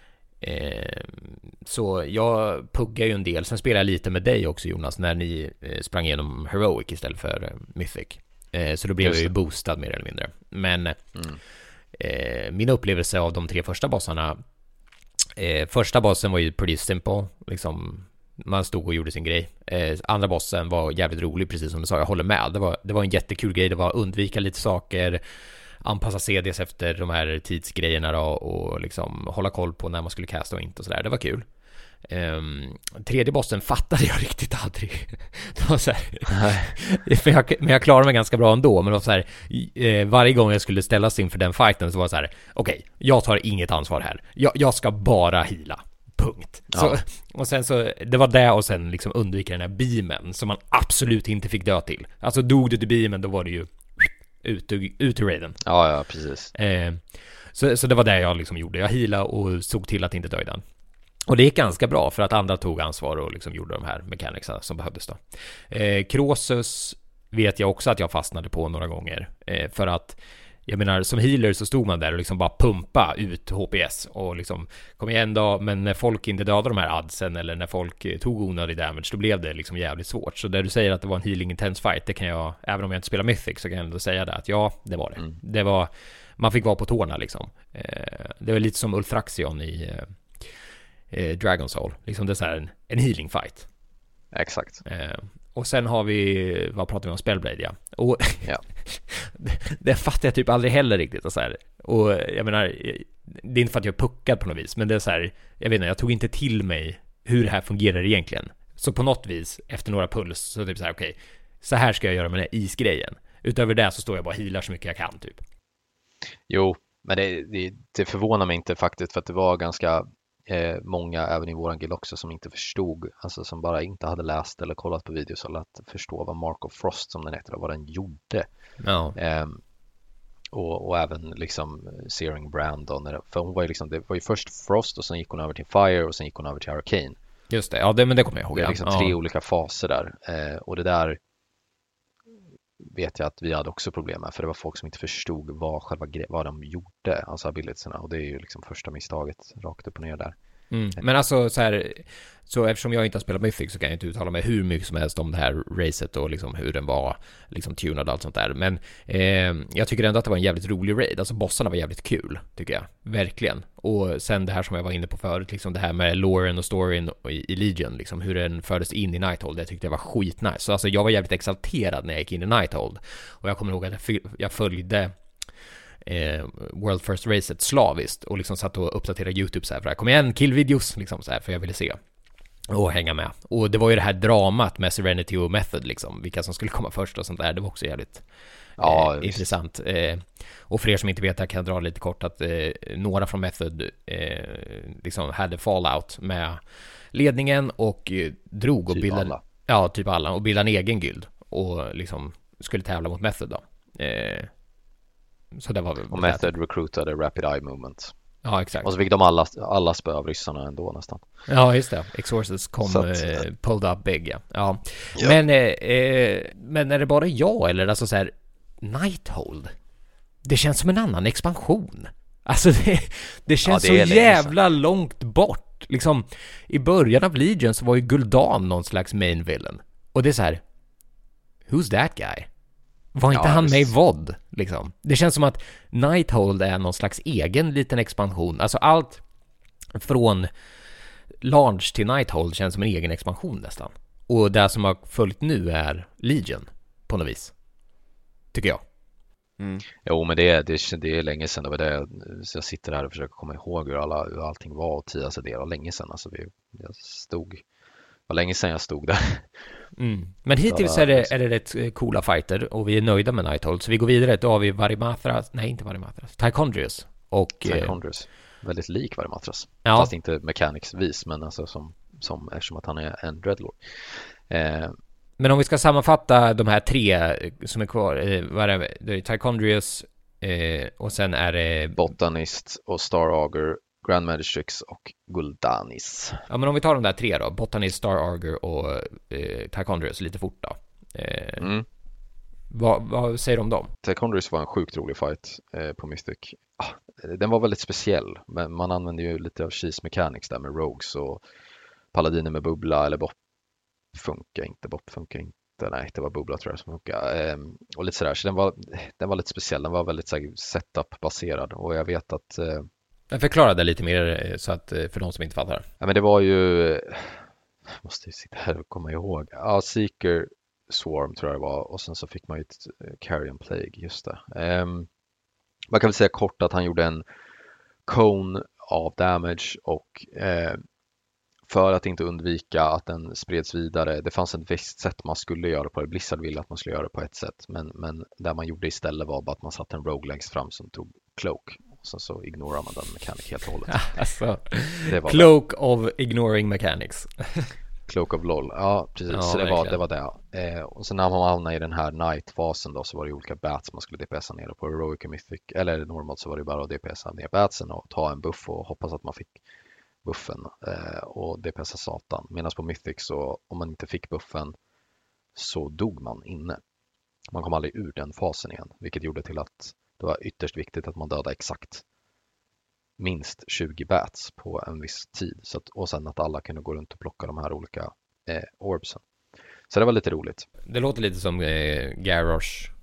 så jag puggar ju en del. Sen spelade jag lite med dig också, Jonas, när ni sprang igenom Heroic istället för Mythic. Så då blev jag ju boostad mer eller mindre. Men min upplevelse av de 3 första bossarna, första bossen var ju pretty simple liksom, man stod och gjorde sin grej. Andra bossen var jävligt rolig, precis som du sa, jag håller med. Det var en jättekul grej, det var undvika lite saker, anpassa CDs efter de här tidsgrejerna då, och liksom hålla koll på när man skulle casta och inte och sådär. Det var kul. Tredje bossen fattade jag riktigt aldrig. Det var så här, men jag klarade mig ganska bra ändå. Men det var så här, varje gång jag skulle ställas inför den fighten så var det så här: okej, jag tar inget ansvar här. Jag ska bara heala. Punkt. Så, och sen så, det var det, och sen liksom undvika den här beamen som man absolut inte fick dö till. Alltså dog du till beamen, då var det ju ut ur raiden. Ja, precis. Så det var det jag liksom gjorde. Jag healade och såg till att inte dö i den. Och det gick ganska bra, för att andra tog ansvar och liksom gjorde de här mechanicsarna som behövdes då. Crosus vet jag också att jag fastnade på några gånger. För att, jag menar, som healer så stod man där och liksom bara pumpa ut HPS och liksom, kom igen då, men när folk inte dödade de här adsen eller när folk tog onödig damage, då blev det liksom jävligt svårt. Så där du säger att det var en healing intense fight, det kan jag, även om jag inte spelar Mythic, så kan jag ändå säga det, att ja, det var det. Det var, man fick vara på tårna liksom. Det var lite som Ulfraxion Dragon Soul. Liksom det är så här en healing fight. Exakt. Och sen har vi, vad pratar vi om, Spellblade, ja. Och det fattar jag typ aldrig heller riktigt. Och, så här. Och jag menar, det är inte för att jag är puckad på något vis, men det är så här, jag vet inte, jag tog inte till mig hur det här fungerar egentligen. Så på något vis, efter några puls, så typ så här, okej, så här ska jag göra med den här isgrejen. Utöver det så står jag bara och healar så mycket jag kan, typ. Jo, men det förvånar mig inte faktiskt, för att det var ganska många även i våran guild också som inte förstod, alltså som bara inte hade läst eller kollat på videos eller att förstå vad Mark of Frost, som den heter, och vad den gjorde. Ja. Och även liksom Searing Brandon, för hon var ju liksom, det var ju först Frost och sen gick hon över till Fire och sen gick hon över till Arcane. Just det, ja, men det kommer jag ihåg. Det är liksom tre olika faser där, och det där vet jag att vi hade också problem med, för det var folk som inte förstod vad de gjorde, alltså abilitiesarna, och det är ju liksom första misstaget rakt upp och ner där. Men alltså så här, så eftersom jag inte har spelat Mythic så kan jag inte uttala mig hur mycket som helst om det här racet och liksom hur den var liksom tunad och allt sånt där. Men jag tycker ändå att det var en jävligt rolig raid. Alltså bossarna var jävligt kul, tycker jag. Verkligen. Och sen det här som jag var inne på förut, liksom det här med loren och storyn i Legion, liksom hur den fördes in i Nighthold, det tyckte jag var skitnice. Så alltså jag var jävligt exalterad när jag gick in i Nighthold. Och jag kommer ihåg att jag följde World First Racet slaviskt och liksom satt och uppdaterade YouTube så här, för kom igen, killvideos liksom så här, för jag ville se och hänga med. Och det var ju det här dramat med Serenity och Method, liksom vilka som skulle komma först och sånt där. Det var också jävligt intressant. Och för er som inte vet, jag kan dra lite kort att några från Method liksom hade fallout med ledningen och drog och typ bildade alla. Ja, typ alla, och bildade en egen guild och liksom skulle tävla mot Method då. Så det var väl, och Method recruitade Rapid Eye Movement. Ja, exakt. Och så fick de alla spö av ryssarna ändå nästan. Ja, just det. Exorcist kom pulled up big, ja. Men är det bara jag, eller alltså så här, Nighthold, det känns som en annan expansion. Alltså det känns så jävla långt bort. Liksom, i början av Legion så var ju Gul'dan någon slags main villain. Och det är så här, who's that guy? Var inte han med i VOD, liksom? Det känns som att Nighthold är någon slags egen liten expansion. Alltså allt från Launch till Nighthold känns som en egen expansion nästan. Och det som har följt nu är Legion på något vis, tycker jag. Jo, men det är länge sedan. Det var det jag sitter här och försöker komma ihåg hur allting var, och alltså det var länge sedan. Alltså var länge sedan jag stod där. Men hittills är det rätt coola fighter och vi är nöjda med Nighthold, så vi går vidare. Då har vi Tichondrius och Tichondrius, väldigt lik Varimathras, ja. Fast inte mechanicsvis, men alltså som eftersom att han är en dreadlord. Men om vi ska sammanfatta de här tre som är kvar, det är Tichondrius och sen är det Botanist och Star Augur, Grand Magistrix och Gul'danis. Ja, men om vi tar de där tre då, Botanist, Star Augur och Tichondrius lite fort då. Vad säger du om dem? Tichondrius var en sjukt rolig fight på Mythic. Den var väldigt speciell, men man använde ju lite av cheese mechanics där med rogues och paladiner med bubbla, eller bop funkar inte, nej, det var bubbla tror jag som funkar, och lite sådär, så den var lite speciell, den var väldigt så här, setup-baserad, och jag vet att jag förklarade lite mer så att för de som inte fattar. Ja, men det var ju, jag måste ju sitta här och komma ihåg. Ja, Seeker Swarm tror jag det var, och sen så fick man ju ett Carrion Plague, just det. Man kan väl säga kort att han gjorde en cone av damage, och för att inte undvika att den spreds vidare, det fanns ett visst sätt man skulle göra på det. Blizzard ville att man skulle göra det på ett sätt, men där man gjorde istället var bara att man satte en rogue längst fram som tog cloak. Så ignorerar man den mekanik helt och hållet. Alltså, det var cloak of ignoring mechanics. Cloak of LOL, ja precis, ja, så det var det. Och sen när man hamnade i den här night-fasen då, så var det olika bats man skulle DPSa ner på Heroic och Mythic, eller normalt så var det bara att DPSa ner batsen och ta en buff och hoppas att man fick buffen och DPSa satan. Medan på Mythic så, om man inte fick buffen så dog man inne. Man kom aldrig ur den fasen igen, vilket gjorde till att det var ytterst viktigt att man dödade exakt minst 20 bats på en viss tid. Och sen att alla kunde gå runt och plocka de här olika orbsen. Så det var lite roligt. Det låter lite som Garrosh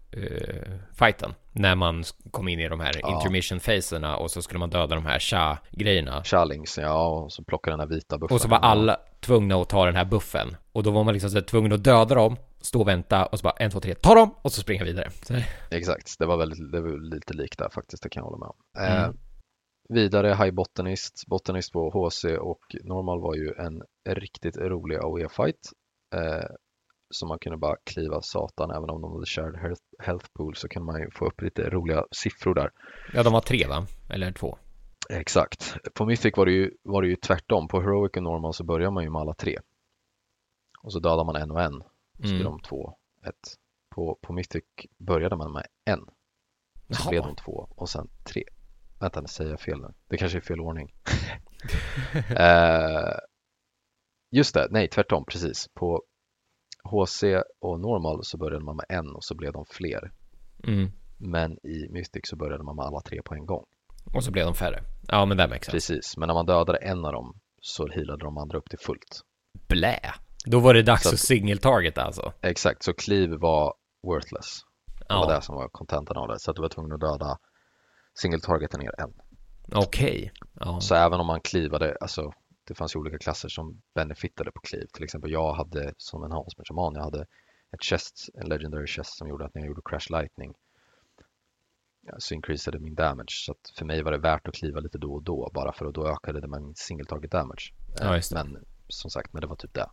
fighten. När man kom in i de här intermission-faserna och så skulle man döda de här Cha-grejerna. Cha-lings, och så plockade den här vita buffen. Och så var alla tvungna att ta den här buffen. Och då var man liksom så tvungen att döda dem, stå och vänta och så bara 1, 2, 3, ta dem och så springa vidare. Så. Exakt, det var lite likt där faktiskt, det kan jag hålla med om. Vidare High Botanist på HC och Normal var ju en riktigt rolig AOE-fight. Så man kunde bara kliva satan, även om de hade shared health pool så kan man ju få upp lite roliga siffror där. Ja, de var 3 va? Eller 2? Exakt. På Mythic var det ju tvärtom. På Heroic och Normal så börjar man ju med alla 3. Och så dödar man en och en. Så blir de 2, 1. På Mythic började man med 1. Så blev de 2 och sen 3. Vänta, nu säger jag fel nu. Det kanske är fel ordning. Just det, nej tvärtom, precis. På HC och Normal så började man med 1 och så blev de fler. Men i Mythic så började man med alla 3 på en gång. Och så blev de färre. Ja, men det är exakt. Precis, men när man dödade en av dem så healade de andra upp till fullt. Blä! Då var det dags att single target alltså. Exakt, så cleave var worthless. Det var det som var contentan av det. Så att du var tvungen att döda single targeten ner en. Okej. Ja. Så även om man cleavade, alltså det fanns ju olika klasser som benefitade på cleave. Till exempel jag hade som en Hansman shaman, jag hade en legendary chest som gjorde att när jag gjorde crash lightning så increasade min damage. Så att för mig var det värt att kliva lite då och då, bara för att då ökade det med min single target damage. Men som sagt, det var typ det.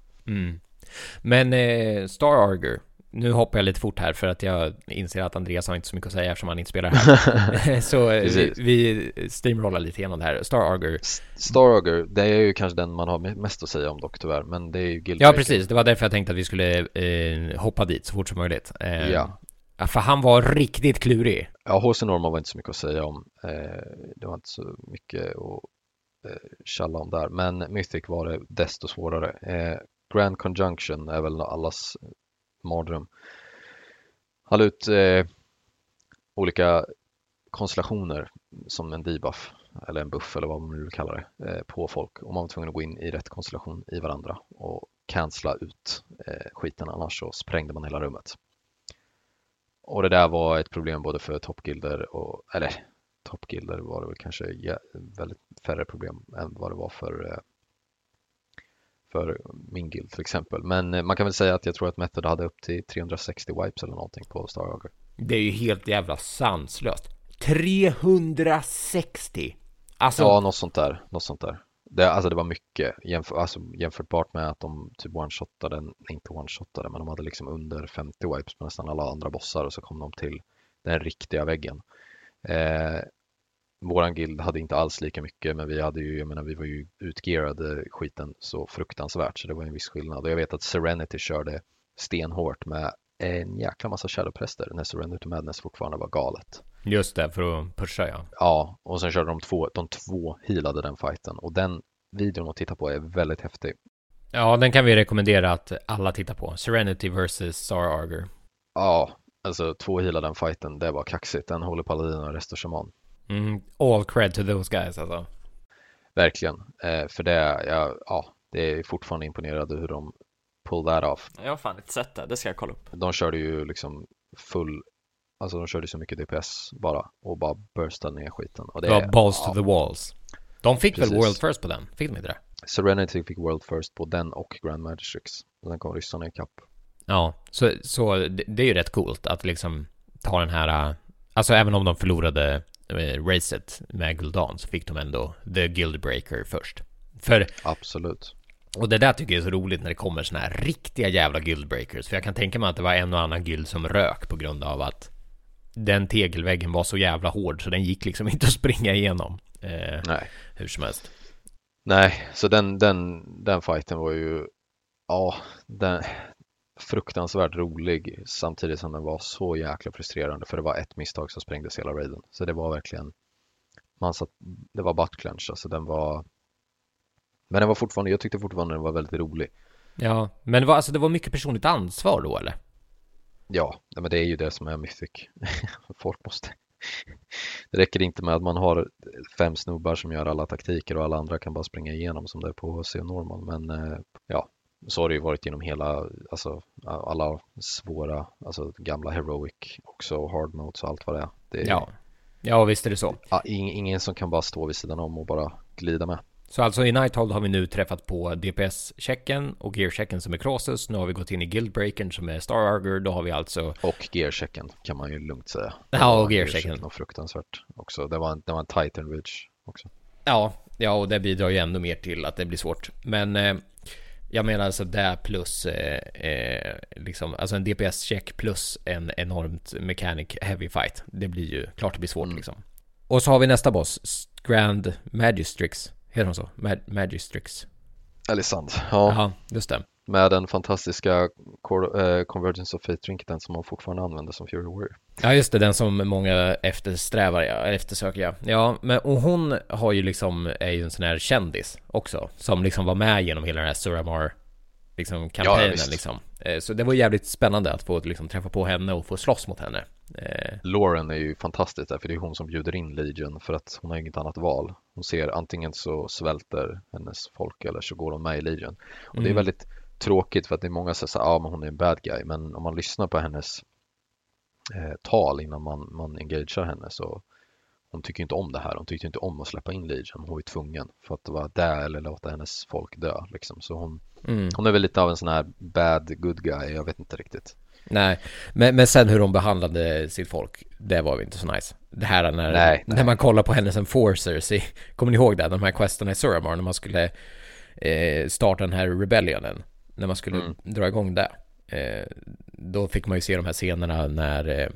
Men Star Augur, nu hoppar jag lite fort här för att jag inser att Andreas har inte så mycket att säga eftersom han inte spelar här. Så vi steamrollar lite igenom det här. Star Augur, det är ju kanske den man har mest att säga om dock tyvärr, men det är ju Guild. Ja, precis. Det var därför jag tänkte att vi skulle hoppa dit så fort som möjligt. Ja, för han var riktigt klurig. Ja, HC Normal var inte så mycket att säga om. Det var inte så mycket att tjalla om där. Men Mythic var det desto svårare. Grand Conjunction är väl allas mardröm. Han ut olika konstellationer som en debuff eller en buff eller vad man vill kalla det på folk. Och man var tvungen att gå in i rätt konstellation i varandra och cancella ut skiten, annars så sprängde man hela rummet. Och det där var ett problem både för toppgilder toppgilder var det väl kanske väldigt färre problem än vad det var för min guild till exempel. Men man kan väl säga att jag tror att Method hade upp till 360 wipes eller någonting på Star Augur. Det är ju helt jävla sanslöst. 360! Alltså... Ja, något sånt där. Det var mycket jämförbart med att de typ inte one-shotade, men de hade liksom under 50 wipes på nästan alla andra bossar och så kom de till den riktiga väggen. Våran guild hade inte alls lika mycket, men vi var ju utgearade skiten så fruktansvärt så det var en viss skillnad. Och jag vet att Serenity körde stenhårt med en jäkla massa Shadowprester när Serenity Madness fortfarande var galet. Just det, för att pusha, ja. Ja, och sen körde de två healade den fighten och den videon att titta på är väldigt häftig. Ja, den kan vi rekommendera att alla tittar på. Serenity vs. Star Augur. Ja, alltså 2 healade den fighten, det var kaxigt. Den håller Paladin och Resto Shaman. All cred to those guys alltså. Verkligen, för det är fortfarande imponerande hur de pull that off. Jag har fan inte sett det ska jag kolla upp. De körde ju liksom de körde så mycket DPS bara och bara burstade ner skiten. Och det var balls to the walls. De fick väl World First på den? Fick de inte det? Serenity fick World First på den och Grand Magicix. Och den kom ryssarna i kapp. Ja, så det är ju rätt coolt att liksom ta den här, alltså även om de förlorade racet med Gul'dan så fick de ändå The Guildbreaker först. Absolut. Och det där tycker jag är så roligt när det kommer såna här riktiga jävla Guildbreakers. För jag kan tänka mig att det var en och annan guild som rök på grund av att den tegelväggen var så jävla hård så den gick liksom inte att springa igenom. Nej. Hur som helst. Nej, så den fighten var ju den fruktansvärt rolig samtidigt som den var så jäkla frustrerande för det var ett misstag som sprängdes hela raiden. Så det var verkligen det var butt clench, alltså den var, men den var fortfarande, jag tyckte fortfarande den var väldigt rolig. Ja, men det var mycket personligt ansvar då eller? Ja, men det är ju det som är Mythic. Folk måste. Det räcker inte med att man har 5 snubbar som gör alla taktiker och alla andra kan bara springa igenom som det är på HC Normal. Men Så har det ju varit genom hela, alltså alla svåra, alltså gamla Heroic också, hard modes och allt vad det är. Ja, visst är det så. Ja, ingen som kan bara stå vid sidan om och bara glida med. Så alltså i Nighthold har vi nu träffat på DPS-checken och gear-checken som är Crosses. Nu har vi gått in i Guildbreakern som är Starauger. Då har vi alltså... Och gear-checken kan man ju lugnt säga. Ja, och gear-checken. Och fruktansvärt också. Det var en Titan Ridge också. Ja, och det bidrar ju ändå mer till att det blir svårt. Men jag menar alltså det plus liksom, alltså en DPS-check plus en enormt mechanic heavy fight. Det blir ju klart det blir svårt liksom. Och så har vi nästa boss, Grand Magistrix. Heter de så? Magistrix. Elisand, ja, just det. Med den fantastiska Convergence of Fate-trinken som man fortfarande använder som Fury Warrior. Ja, just det, den som många eftersöker. Ja, men och hon har ju liksom, är ju en sån här kändis också, som liksom var med genom hela den här Suramar liksom kampanjen liksom. Så det var jävligt spännande att få liksom träffa på henne och få slåss mot henne. Lauren är ju fantastisk där, för det är hon som bjuder in Legion, för att hon har inget annat val. Hon ser antingen så svälter hennes folk eller så går hon med i Legion. Och det är väldigt tråkigt, för att det är många som säger men hon är en bad guy, men om man lyssnar på hennes tal innan man engagerar henne, så hon tycker inte om det här. Hon tyckte inte om att släppa in Legion. Hon var ju tvungen för att det var där eller låta hennes folk dö liksom. Så hon är väl lite av en sån här bad good guy, jag vet inte riktigt. Nej, men sen hur de behandlade sitt folk, det var ju inte så nice. Det här när man kollar på hennes enforcers, kommer ni ihåg det? De här questerna i Suramar när man skulle starta den här rebellionen, när man skulle dra igång det. Då fick man ju se de här scenerna när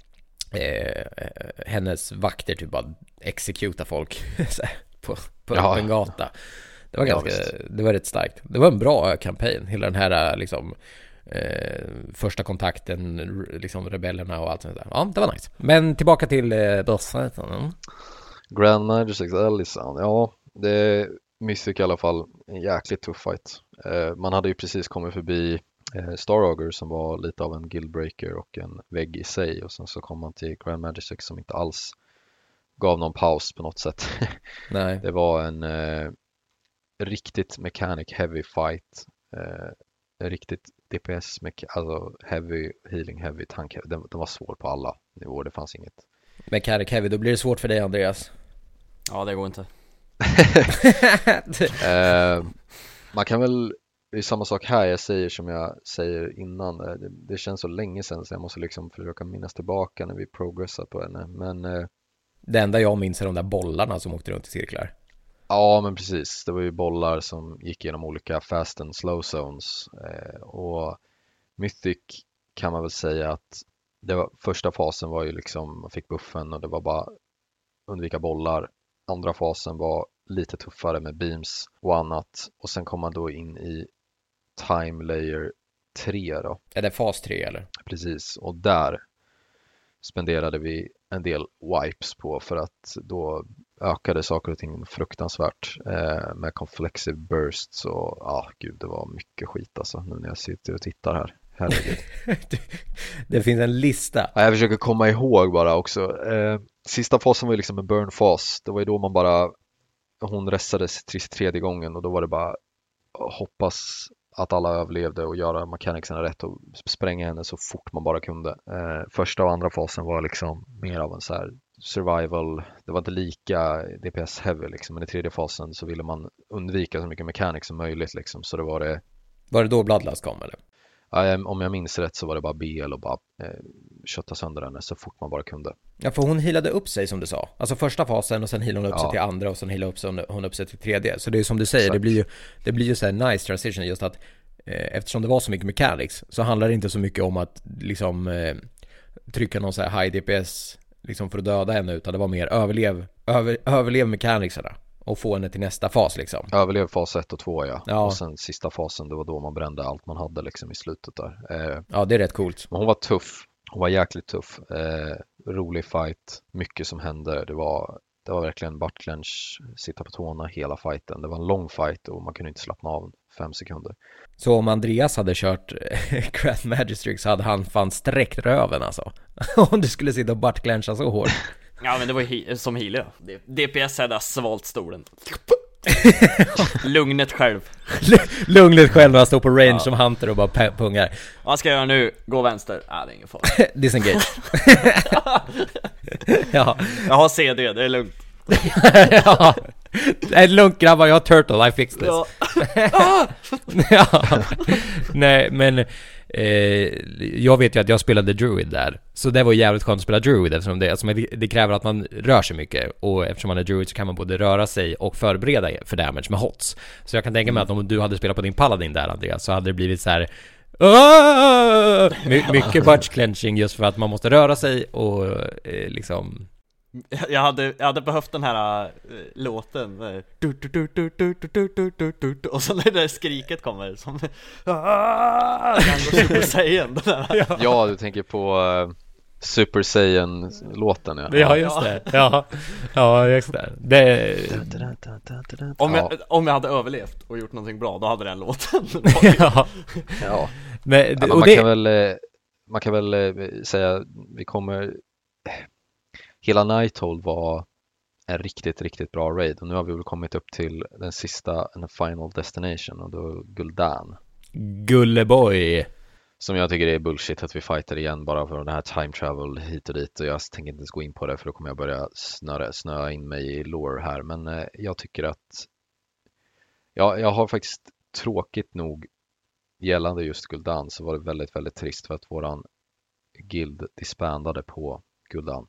hennes vakter typ bara exekuta folk på öppen gata. Det var det var rätt starkt. Det var en bra kampanj, hela den här liksom första kontakten, liksom rebellerna och allt sånt där. Ja, det var nice. Men tillbaka till bossen. Grand Magistrix Elisand. Ja, det Mythic i alla fall en jäkligt tuff fight. Man hade ju precis kommit förbi Starauger som var lite av en guildbreaker och en vägg i sig, och sen så kom man till Grand Magistrix som inte alls gav någon paus på något sätt. Nej. Det var en riktigt mechanic heavy fight, riktigt DPS alltså heavy healing, heavy tank. Den var svår på alla nivåer, det fanns inget. Mechanic heavy, då blir det svårt för dig, Andreas. Ja, det går inte. Man kan väl, det är samma sak här, jag säger som jag säger innan, det känns så länge sedan så jag måste liksom försöka minnas tillbaka när vi progressar på henne, men det enda jag minns är de där bollarna som åkte runt i cirklar. Ja, men precis, det var ju bollar som gick genom olika fast and slow zones, och Mythic kan man väl säga att första fasen var ju liksom, man fick buffen och det var bara undvika bollar. Andra fasen var lite tuffare med beams och annat. Och sen kom man då in i Time Layer 3 då. Är det fas 3 eller? Precis, och där spenderade vi en del wipes på, för att då ökade saker och ting fruktansvärt med Conflexive Bursts och gud, det var mycket skit alltså, nu när jag sitter och tittar här. Herregud. Det finns en lista. Jag försöker komma ihåg bara också. Sista fasen var ju liksom en burn fas. Det var ju då man bara, hon restades tredje gången och då var det bara hoppas att alla överlevde och göra mechanicsarna rätt och spränga henne så fort man bara kunde. Första och andra fasen var liksom mer av en så här survival. Det var inte lika DPS heavy liksom, men i tredje fasen så ville man undvika så mycket mechanics som möjligt liksom, så det var det. Var det då Bloodlust kom eller? Om jag minns rätt så var det bara BL och bara kötta sönder henne så fort man bara kunde. Ja, för hon healade upp sig som du sa. Alltså första fasen och sen healade hon upp sig till andra och sen healade hon upp sig till tredje. Så det är ju som du säger, det blir ju så här nice transition, just att eftersom det var så mycket mechanics så handlar det inte så mycket om att liksom trycka någon så här high DPS liksom för att döda henne, utan det var mer överlev mechanicsarna och få henne till nästa fas liksom. Överlev fas 1 och 2, ja. Och sen sista fasen, det var då man brände allt man hade liksom i slutet där. Ja, det är rätt coolt. Men hon var tuff. Hon var jäkligt tuff. Rolig fight. Mycket som hände. Det var verkligen buttclench, sitta på tårna hela fighten. Det var en lång fight och man kunde inte slappna av 5 sekunder. Så om Andreas hade kört Grand Magistrix så hade han fan sträckt röven alltså. Om du skulle sitta och buttclencha så hårt. Ja, men det var som healer. DPS hade svalt stolen. Lugnet själv. Lugnet själv när han står på range som hunter och bara pungar. Vad ska jag göra nu? Gå vänster. Det är ingen fara. Disengage. Ja. Jag har CD, det är lugnt. Ja. Det är lugnt grabbar, jag har turtle, I fixed this. Ja. Nej, men jag vet ju att jag spelade druid där. Så det var jävligt skönt att spela druid eftersom det kräver att man rör sig mycket. Och eftersom man är druid så kan man både röra sig och förbereda för damage med hots. Så jag kan tänka mig att om du hade spelat på din paladin där, Andreas, så hade det blivit så här mycket butt clenching just för att man måste röra sig och liksom... Jag hade behövt den här låten och så när det där skriket kommer som den går Super Saiyan den där. Ja, du tänker på Super Saiyan-låten. Ja, just det. Ja, just det. Om jag hade överlevt och gjort någonting bra, då hade den låten. Ja. Men, man kan väl säga vi kommer... Hela Nighthold var en riktigt, riktigt bra raid. Och nu har vi väl kommit upp till den sista, en final destination. Och då Gul'dan. Gulleboy. Som jag tycker är bullshit att vi fightar igen bara för den här time travel hit och dit. Och jag tänker inte ens gå in på det för då kommer jag börja snöa in mig i lore här. Men jag tycker att... Jag har faktiskt tråkigt nog gällande just Gul'dan så var det väldigt, väldigt trist för att våran guild disbandade på Gul'dan.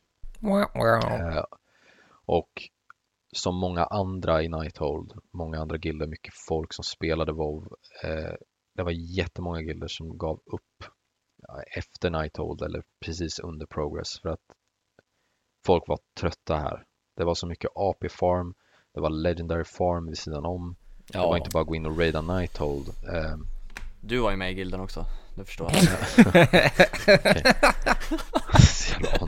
Och som många andra i Nighthold, många andra gilder, mycket folk som spelade WoW, det var jättemånga gilder som gav upp efter Nighthold eller precis under Progress för att folk var trötta här. Det var så mycket AP farm, det var Legendary farm vid sidan om. Det var inte bara gå in och raida Nighthold. Du var ju med i gilden också, det förstår jag.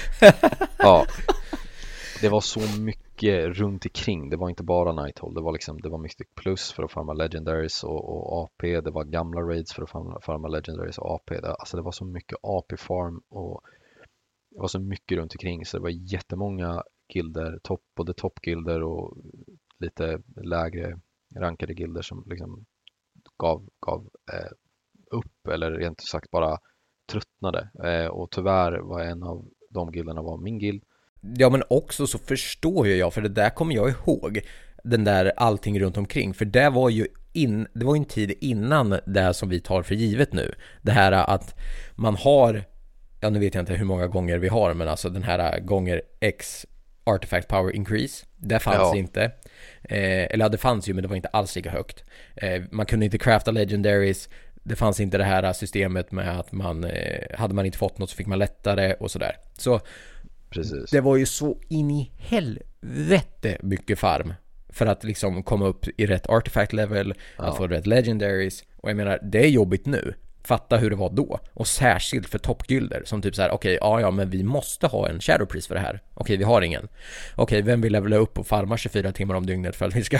Ja, det var så mycket runt omkring. Det var inte bara Nighthold. Det var mycket plus för att farma Legendaries och AP. Det var gamla raids för att farma Legendaries och AP. Det var så mycket AP-farm och det var så mycket runt omkring. Så det var jättemånga gilder, både toppgilder och lite lägre rankade gilder som liksom gav upp eller rent sagt bara tröttnade. Och tyvärr var en av de gilderna var min guild. Ja, men också så förstår jag, för det där kommer jag ihåg, den där allting runt omkring, för det var ju en tid innan det här som vi tar för givet nu. Det här att man har, ja nu vet jag inte hur många gånger vi har, men alltså den här gånger X artifact power increase, det fanns inte. Eller det fanns ju, men det var inte alls lika högt. Man kunde inte crafta legendaries. Det fanns inte det här systemet med att hade man inte fått något så fick man lättare och sådär. Så precis. Det var ju så in i helvete mycket farm för att liksom komma upp i rätt artifact level, att få rätt legendaries. Och jag menar, det är jobbigt nu. Fatta hur det var då. Och särskilt för toppgilder som typ så här: okej, men vi måste ha en shadow priest för det här. Okej, vi har ingen. Okej, vem vill levela upp och farma 24 timmar om dygnet för att vi ska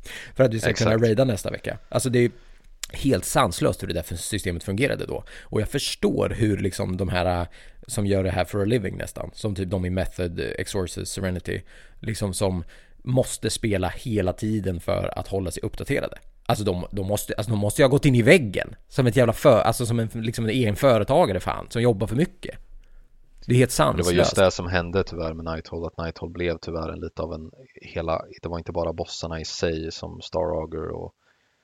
kunna raida nästa vecka? Alltså det är helt sanslöst hur det där systemet fungerade då. Och jag förstår hur liksom de här som gör det här for a living nästan, som typ de i Method, Exorcist, Serenity, liksom som måste spela hela tiden för att hålla sig uppdaterade. Alltså de måste ju ha gått in i väggen som ett jävla som en egen företagare fan som jobbar för mycket. Det är helt sanslöst. Det var just det som hände tyvärr med Nighthold, att Nighthold blev tyvärr lite av det var inte bara bossarna i sig som Star Augur och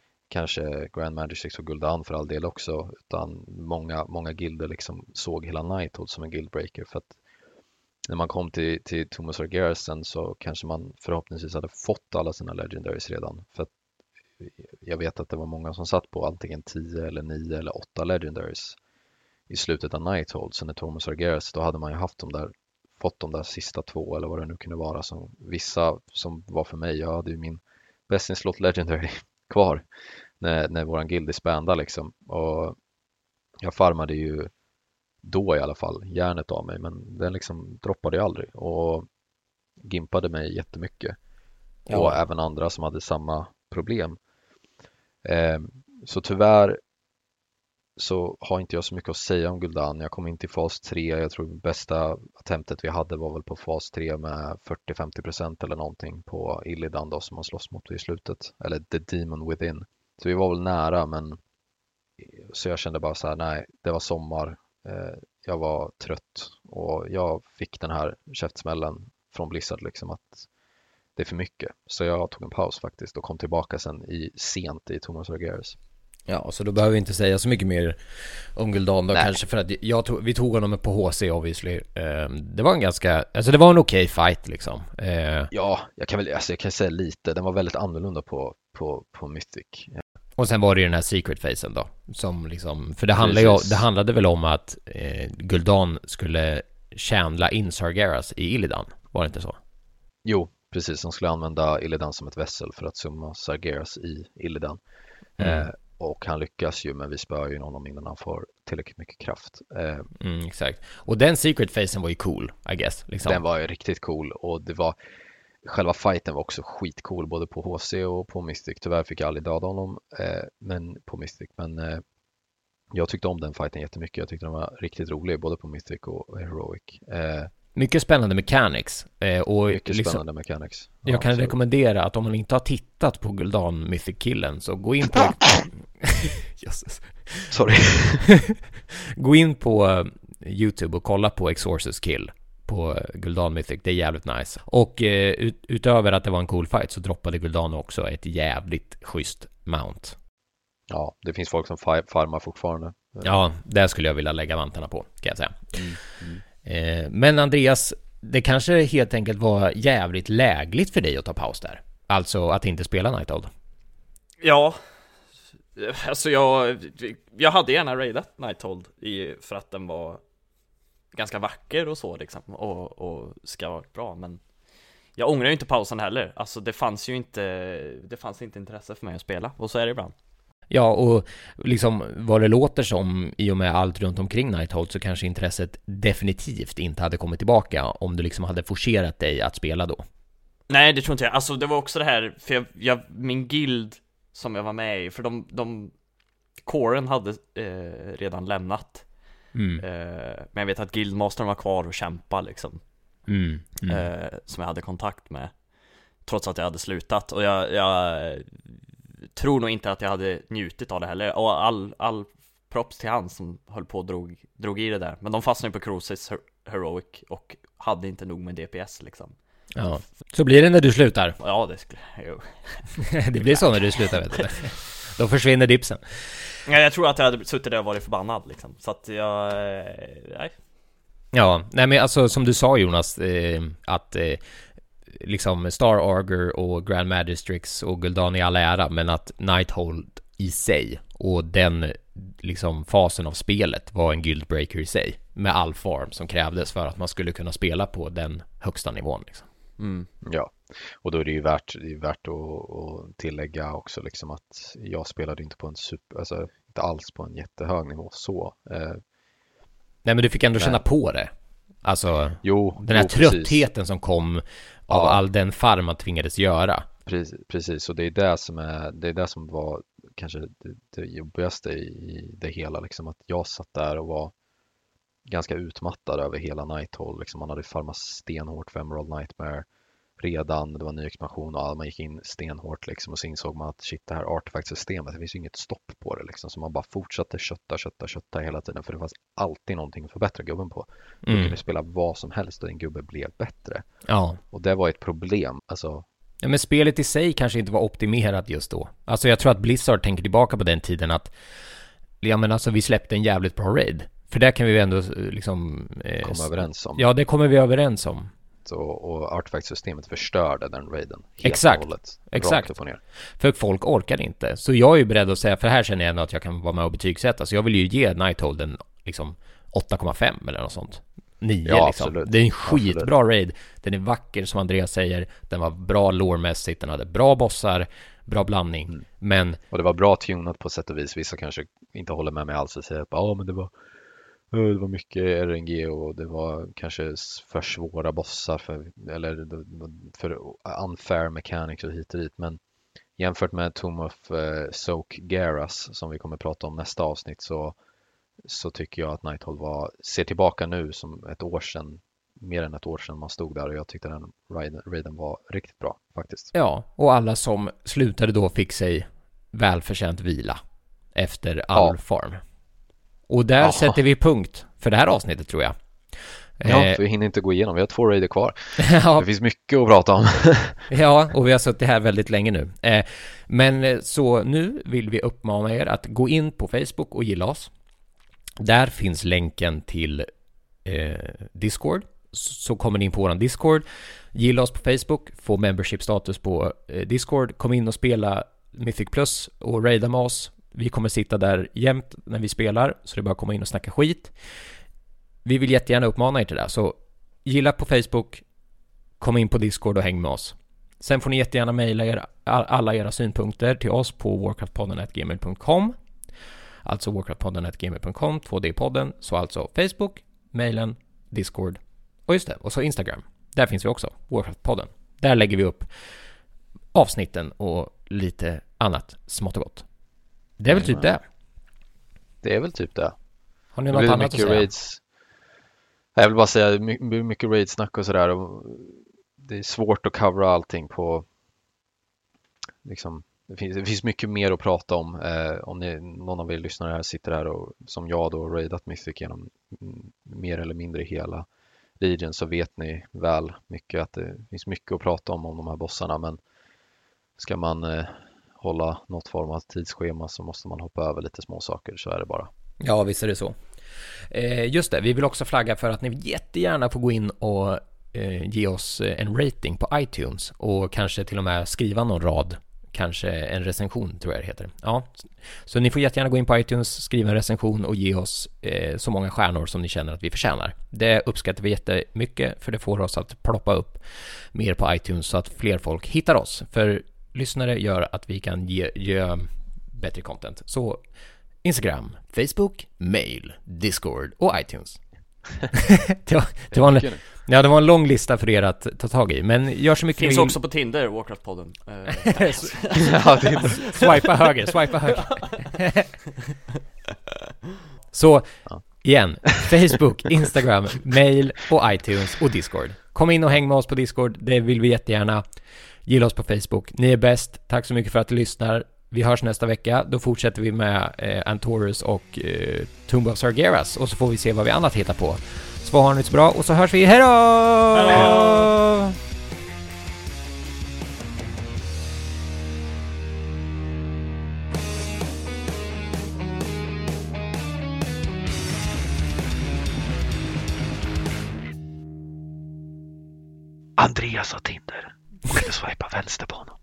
kanske Grand Magicix och Gul'dan för all del också, utan många gilder liksom såg hela Nighthold som en guildbreaker, för att när man kom till Thomas Garrison så kanske man förhoppningsvis hade fått alla sina legendaries redan, för att jag vet att det var många som satt på antingen 10 eller 9 eller 8 legendaries i slutet av Nighthold. Så när Thomas Garrison, då hade man ju fått de där sista 2 eller vad det nu kunde vara, som vissa som var för mig. Jag hade ju min Best in Slot Legendary kvar när våran guild disbandade liksom, och jag farmade ju då i alla fall järnet av mig, men den liksom droppade ju aldrig och gimpade mig jättemycket. Och även andra som hade samma problem. Så tyvärr så har inte jag så mycket att säga om Gul'dan. Jag kom in till fas 3. Jag tror bästa attemptet vi hade var väl på fas 3 med 40-50% eller någonting på Illidan då, som man slåss mot i slutet. Eller The Demon Within. Så vi var väl nära, men så jag kände bara så här, nej, det var sommar. Jag var trött och jag fick den här käftsmällen från Blizzard liksom att det är för mycket. Så jag tog en paus faktiskt och kom tillbaka sen sent i Thomas Sargeras. Ja, så då behöver vi inte säga så mycket mer om Gul'dan då. Nej. Kanske för att vi tog honom på HC obviously. Det var en ganska, alltså det var en okej fight liksom. Ja, jag kan säga lite. Den var väldigt annorlunda på Mythic. Och sen var det ju den här secret phasen då, som liksom, för det handlade väl om att Gul'dan skulle chandla in Sargeras i Illidan, var det inte så? Jo, precis. De skulle använda Illidan som ett vässel för att summa Sargeras i Illidan. Och han lyckas ju, men vi spör ju honom innan han får tillräckligt mycket kraft. Exakt. Och den secret phasen var ju cool, I guess. Liksom. Den var ju riktigt cool, och själva fighten var också skitcool både på HC och på Mystic. Tyvärr fick jag aldrig döda honom men på Mystic. Men jag tyckte om den fighten jättemycket. Jag tyckte den var riktigt rolig både på Mystic och Heroic. Mycket spännande mechanics. Och mycket liksom, spännande mechanics. Jag kan rekommendera att om man inte har tittat på Gul'dan Mythic-killen så gå in på... Jesus. Sorry. Gå in på YouTube och kolla på Exorcist Kill på Gul'dan Mythic, det är jävligt nice. Och utöver att det var en cool fight så droppade Gul'dan också ett jävligt schysst mount. Ja, det finns folk som farmar fortfarande. Ja, där skulle jag vilja lägga vantarna på, kan jag säga. Men Andreas, det kanske helt enkelt var jävligt lägligt för dig att ta paus där. Alltså att inte spela Nighthold. Ja, alltså jag hade gärna raidat Nighthold för att den var ganska vacker och så liksom, och ska vara bra, men jag ångrar ju inte pausen heller. Alltså det fanns inte intresse för mig att spela, och så är det ibland. Ja, och liksom vad det låter som i och med allt runt omkring Nighthold så kanske intresset definitivt inte hade kommit tillbaka om du liksom hade forcerat dig att spela då. Nej, det tror inte jag. Alltså det var också det här, för min guild som jag var med i, för de coren hade redan lämnat. Men jag vet att guildmastern var kvar och kämpa liksom. Som jag hade kontakt med trots att jag hade slutat. Och jag tror nog inte att jag hade njutit av det heller. Och all props till han som höll på och drog i det där. Men de fastnade på Crucis Heroic och hade inte nog med DPS liksom. Ja, så blir det när du slutar. Ja, det skulle det blir så när du slutar, vet du. Då försvinner dipsen. Ja, jag tror att jag hade suttit där och varit förbannad liksom. Så att nej. Ja, nej men alltså som du sa Jonas, att liksom Star Augur och Grand Magistrix och Gul'dan i all ära, men att Nighthold i sig och den liksom fasen av spelet var en guildbreaker i sig med all form som krävdes för att man skulle kunna spela på den högsta nivån liksom. Ja, och då är det ju värt att tillägga också liksom att jag spelade inte på inte alls på en jättehög nivå så. Nej, men du fick ändå känna på det. Alltså, den här tröttheten precis. Som kom av all den farm man tvingades göra. Precis, och det är det som var kanske det jobbigaste i det hela liksom, att jag satt där och var ganska utmattad över hela Nighthold liksom. Man hade farmat stenhårt för Emerald Nightmare redan, det var en ny expansion och man gick in stenhårt liksom, och så insåg man att shit, det här artefaktsystemet, det finns ju inget stopp på det liksom, så man bara fortsatte kötta hela tiden, för det fanns alltid någonting att förbättra gubben på. Du kunde spela vad som helst och din gubbe blev bättre. Ja. Och det var ett problem, alltså. Ja, men spelet i sig kanske inte var optimerat just då. Alltså jag tror att Blizzard tänker tillbaka på den tiden att ja, men alltså vi släppte en jävligt bra raid. För där kan vi ändå liksom komma överens om. Ja, det kommer vi överens om. Och artefaktsystemet förstörde den raiden helt. Exakt. Och hållet, Exakt. Upp och ner. För folk orkar inte. Så jag är ju beredd att säga, för här känner jag ändå att jag kan vara med och betygsätta. Så jag vill ju ge Nighthold en liksom 8,5 eller något sånt. 9 ja, liksom. Absolut. Det är en skitbra raid. Den är vacker som Andreas säger. Den var bra lore-mässigt. Den hade bra bossar. Bra blandning. Men... Och det var bra tunat på sätt och vis. Vissa kanske inte håller med mig alls och säger att men det var mycket RNG och det var kanske för svåra bossar eller för unfair mechanics och hit och dit. Men jämfört med Tomb of Soak Geras som vi kommer prata om nästa avsnitt, så tycker jag att Nighthold ser tillbaka nu som ett år sedan, mer än ett år sedan man stod där, och jag tyckte den raiden var riktigt bra faktiskt. Ja, och alla som slutade då fick sig välförtjänt vila efter all form. Och där sätter vi punkt för det här avsnittet, tror jag. Ja, vi hinner inte gå igenom. Vi har 2 raider kvar. Det finns mycket att prata om. Ja, och vi har suttit här väldigt länge nu. Men så nu vill vi uppmana er att gå in på Facebook och gilla oss. Där finns länken till Discord. Så kommer ni in på våran Discord. Gilla oss på Facebook. Få membership-status på Discord. Kom in och spela Mythic Plus och raida med oss. Vi kommer sitta där jämt när vi spelar, så det är bara att komma in och snacka skit. Vi vill jättegärna uppmana er till det. Så gilla på Facebook, kom in på Discord och häng med oss. Sen får ni jättegärna mejla alla era synpunkter till oss på warcraftpodden@gmail.com. Alltså warcraftpodden@gmail.com, 2D-podden. Så alltså Facebook, mejlen, Discord och just det, och så Instagram. Där finns vi också, Warcraftpodden. Där lägger vi upp avsnitten och lite annat smått och gott. Det är väl typ det. Det är väl typ det. Har ni något annat att säga? Raids. Jag vill bara säga mycket raidsnack och sådär. Det är svårt att covera allting på liksom, det finns mycket mer att prata om. Om någon av er lyssnare här sitter här och som jag då raidat Mythic genom mer eller mindre hela region, så vet ni väl mycket att det finns mycket att prata om de här bossarna, men ska man hålla något form av tidsschema så måste man hoppa över lite små saker, så är det bara. Ja, visst är det så. Just det, vi vill också flagga för att ni jättegärna får gå in och ge oss en rating på iTunes och kanske till och med skriva någon rad, kanske en recension tror jag det heter. Ja, så ni får jättegärna gå in på iTunes, skriva en recension och ge oss så många stjärnor som ni känner att vi förtjänar. Det uppskattar vi jättemycket, för det får oss att ploppa upp mer på iTunes så att fler folk hittar oss. För lyssnare gör att vi kan ge bättre content. Så Instagram, Facebook, mail, Discord och iTunes. det var en lång lista för er att ta tag i, men gör så mycket. Finns också på Tinder, Warcraft-podden. Swipa höger. Så igen, Facebook, Instagram, mail och iTunes och Discord. Kom in och häng med oss på Discord, det vill vi jättegärna. Gilla oss på Facebook. Ni är bäst. Tack så mycket för att du lyssnar. Vi hörs nästa vecka. Då fortsätter vi med Antorus och Tomb of Sargeras. Och så får vi se vad vi annat hittar på. Så har ni det så bra. Och så hörs vi. Hej då! Andreas har Tinder. Gå in och swipa vänster på honom.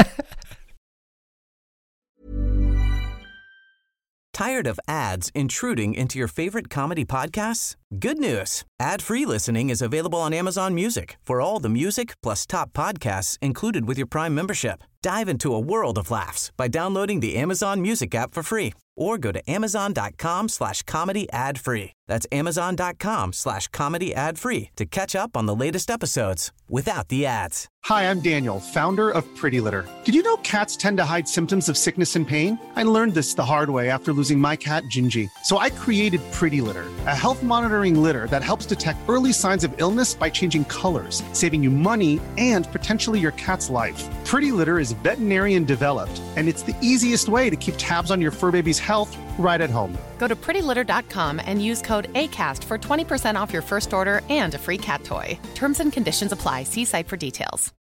Tired of ads intruding into your favorite comedy podcasts? Good news. Ad-free listening is available on Amazon Music for all the music plus top podcasts included with your Prime membership. Dive into a world of laughs by downloading the Amazon Music app for free or go to amazon.com/comedy ad-free. That's amazon.com/comedy ad-free to catch up on the latest episodes without the ads. Hi, I'm Daniel, founder of Pretty Litter. Did you know cats tend to hide symptoms of sickness and pain? I learned this the hard way after losing my cat, Gingy. So I created Pretty Litter, a health monitoring litter that helps detect early signs of illness by changing colors, saving you money and potentially your cat's life. Pretty Litter is veterinarian developed, and it's the easiest way to keep tabs on your fur baby's health right at home. Go to prettylitter.com and use code ACAST for 20% off your first order and a free cat toy. Terms and conditions apply. See site for details.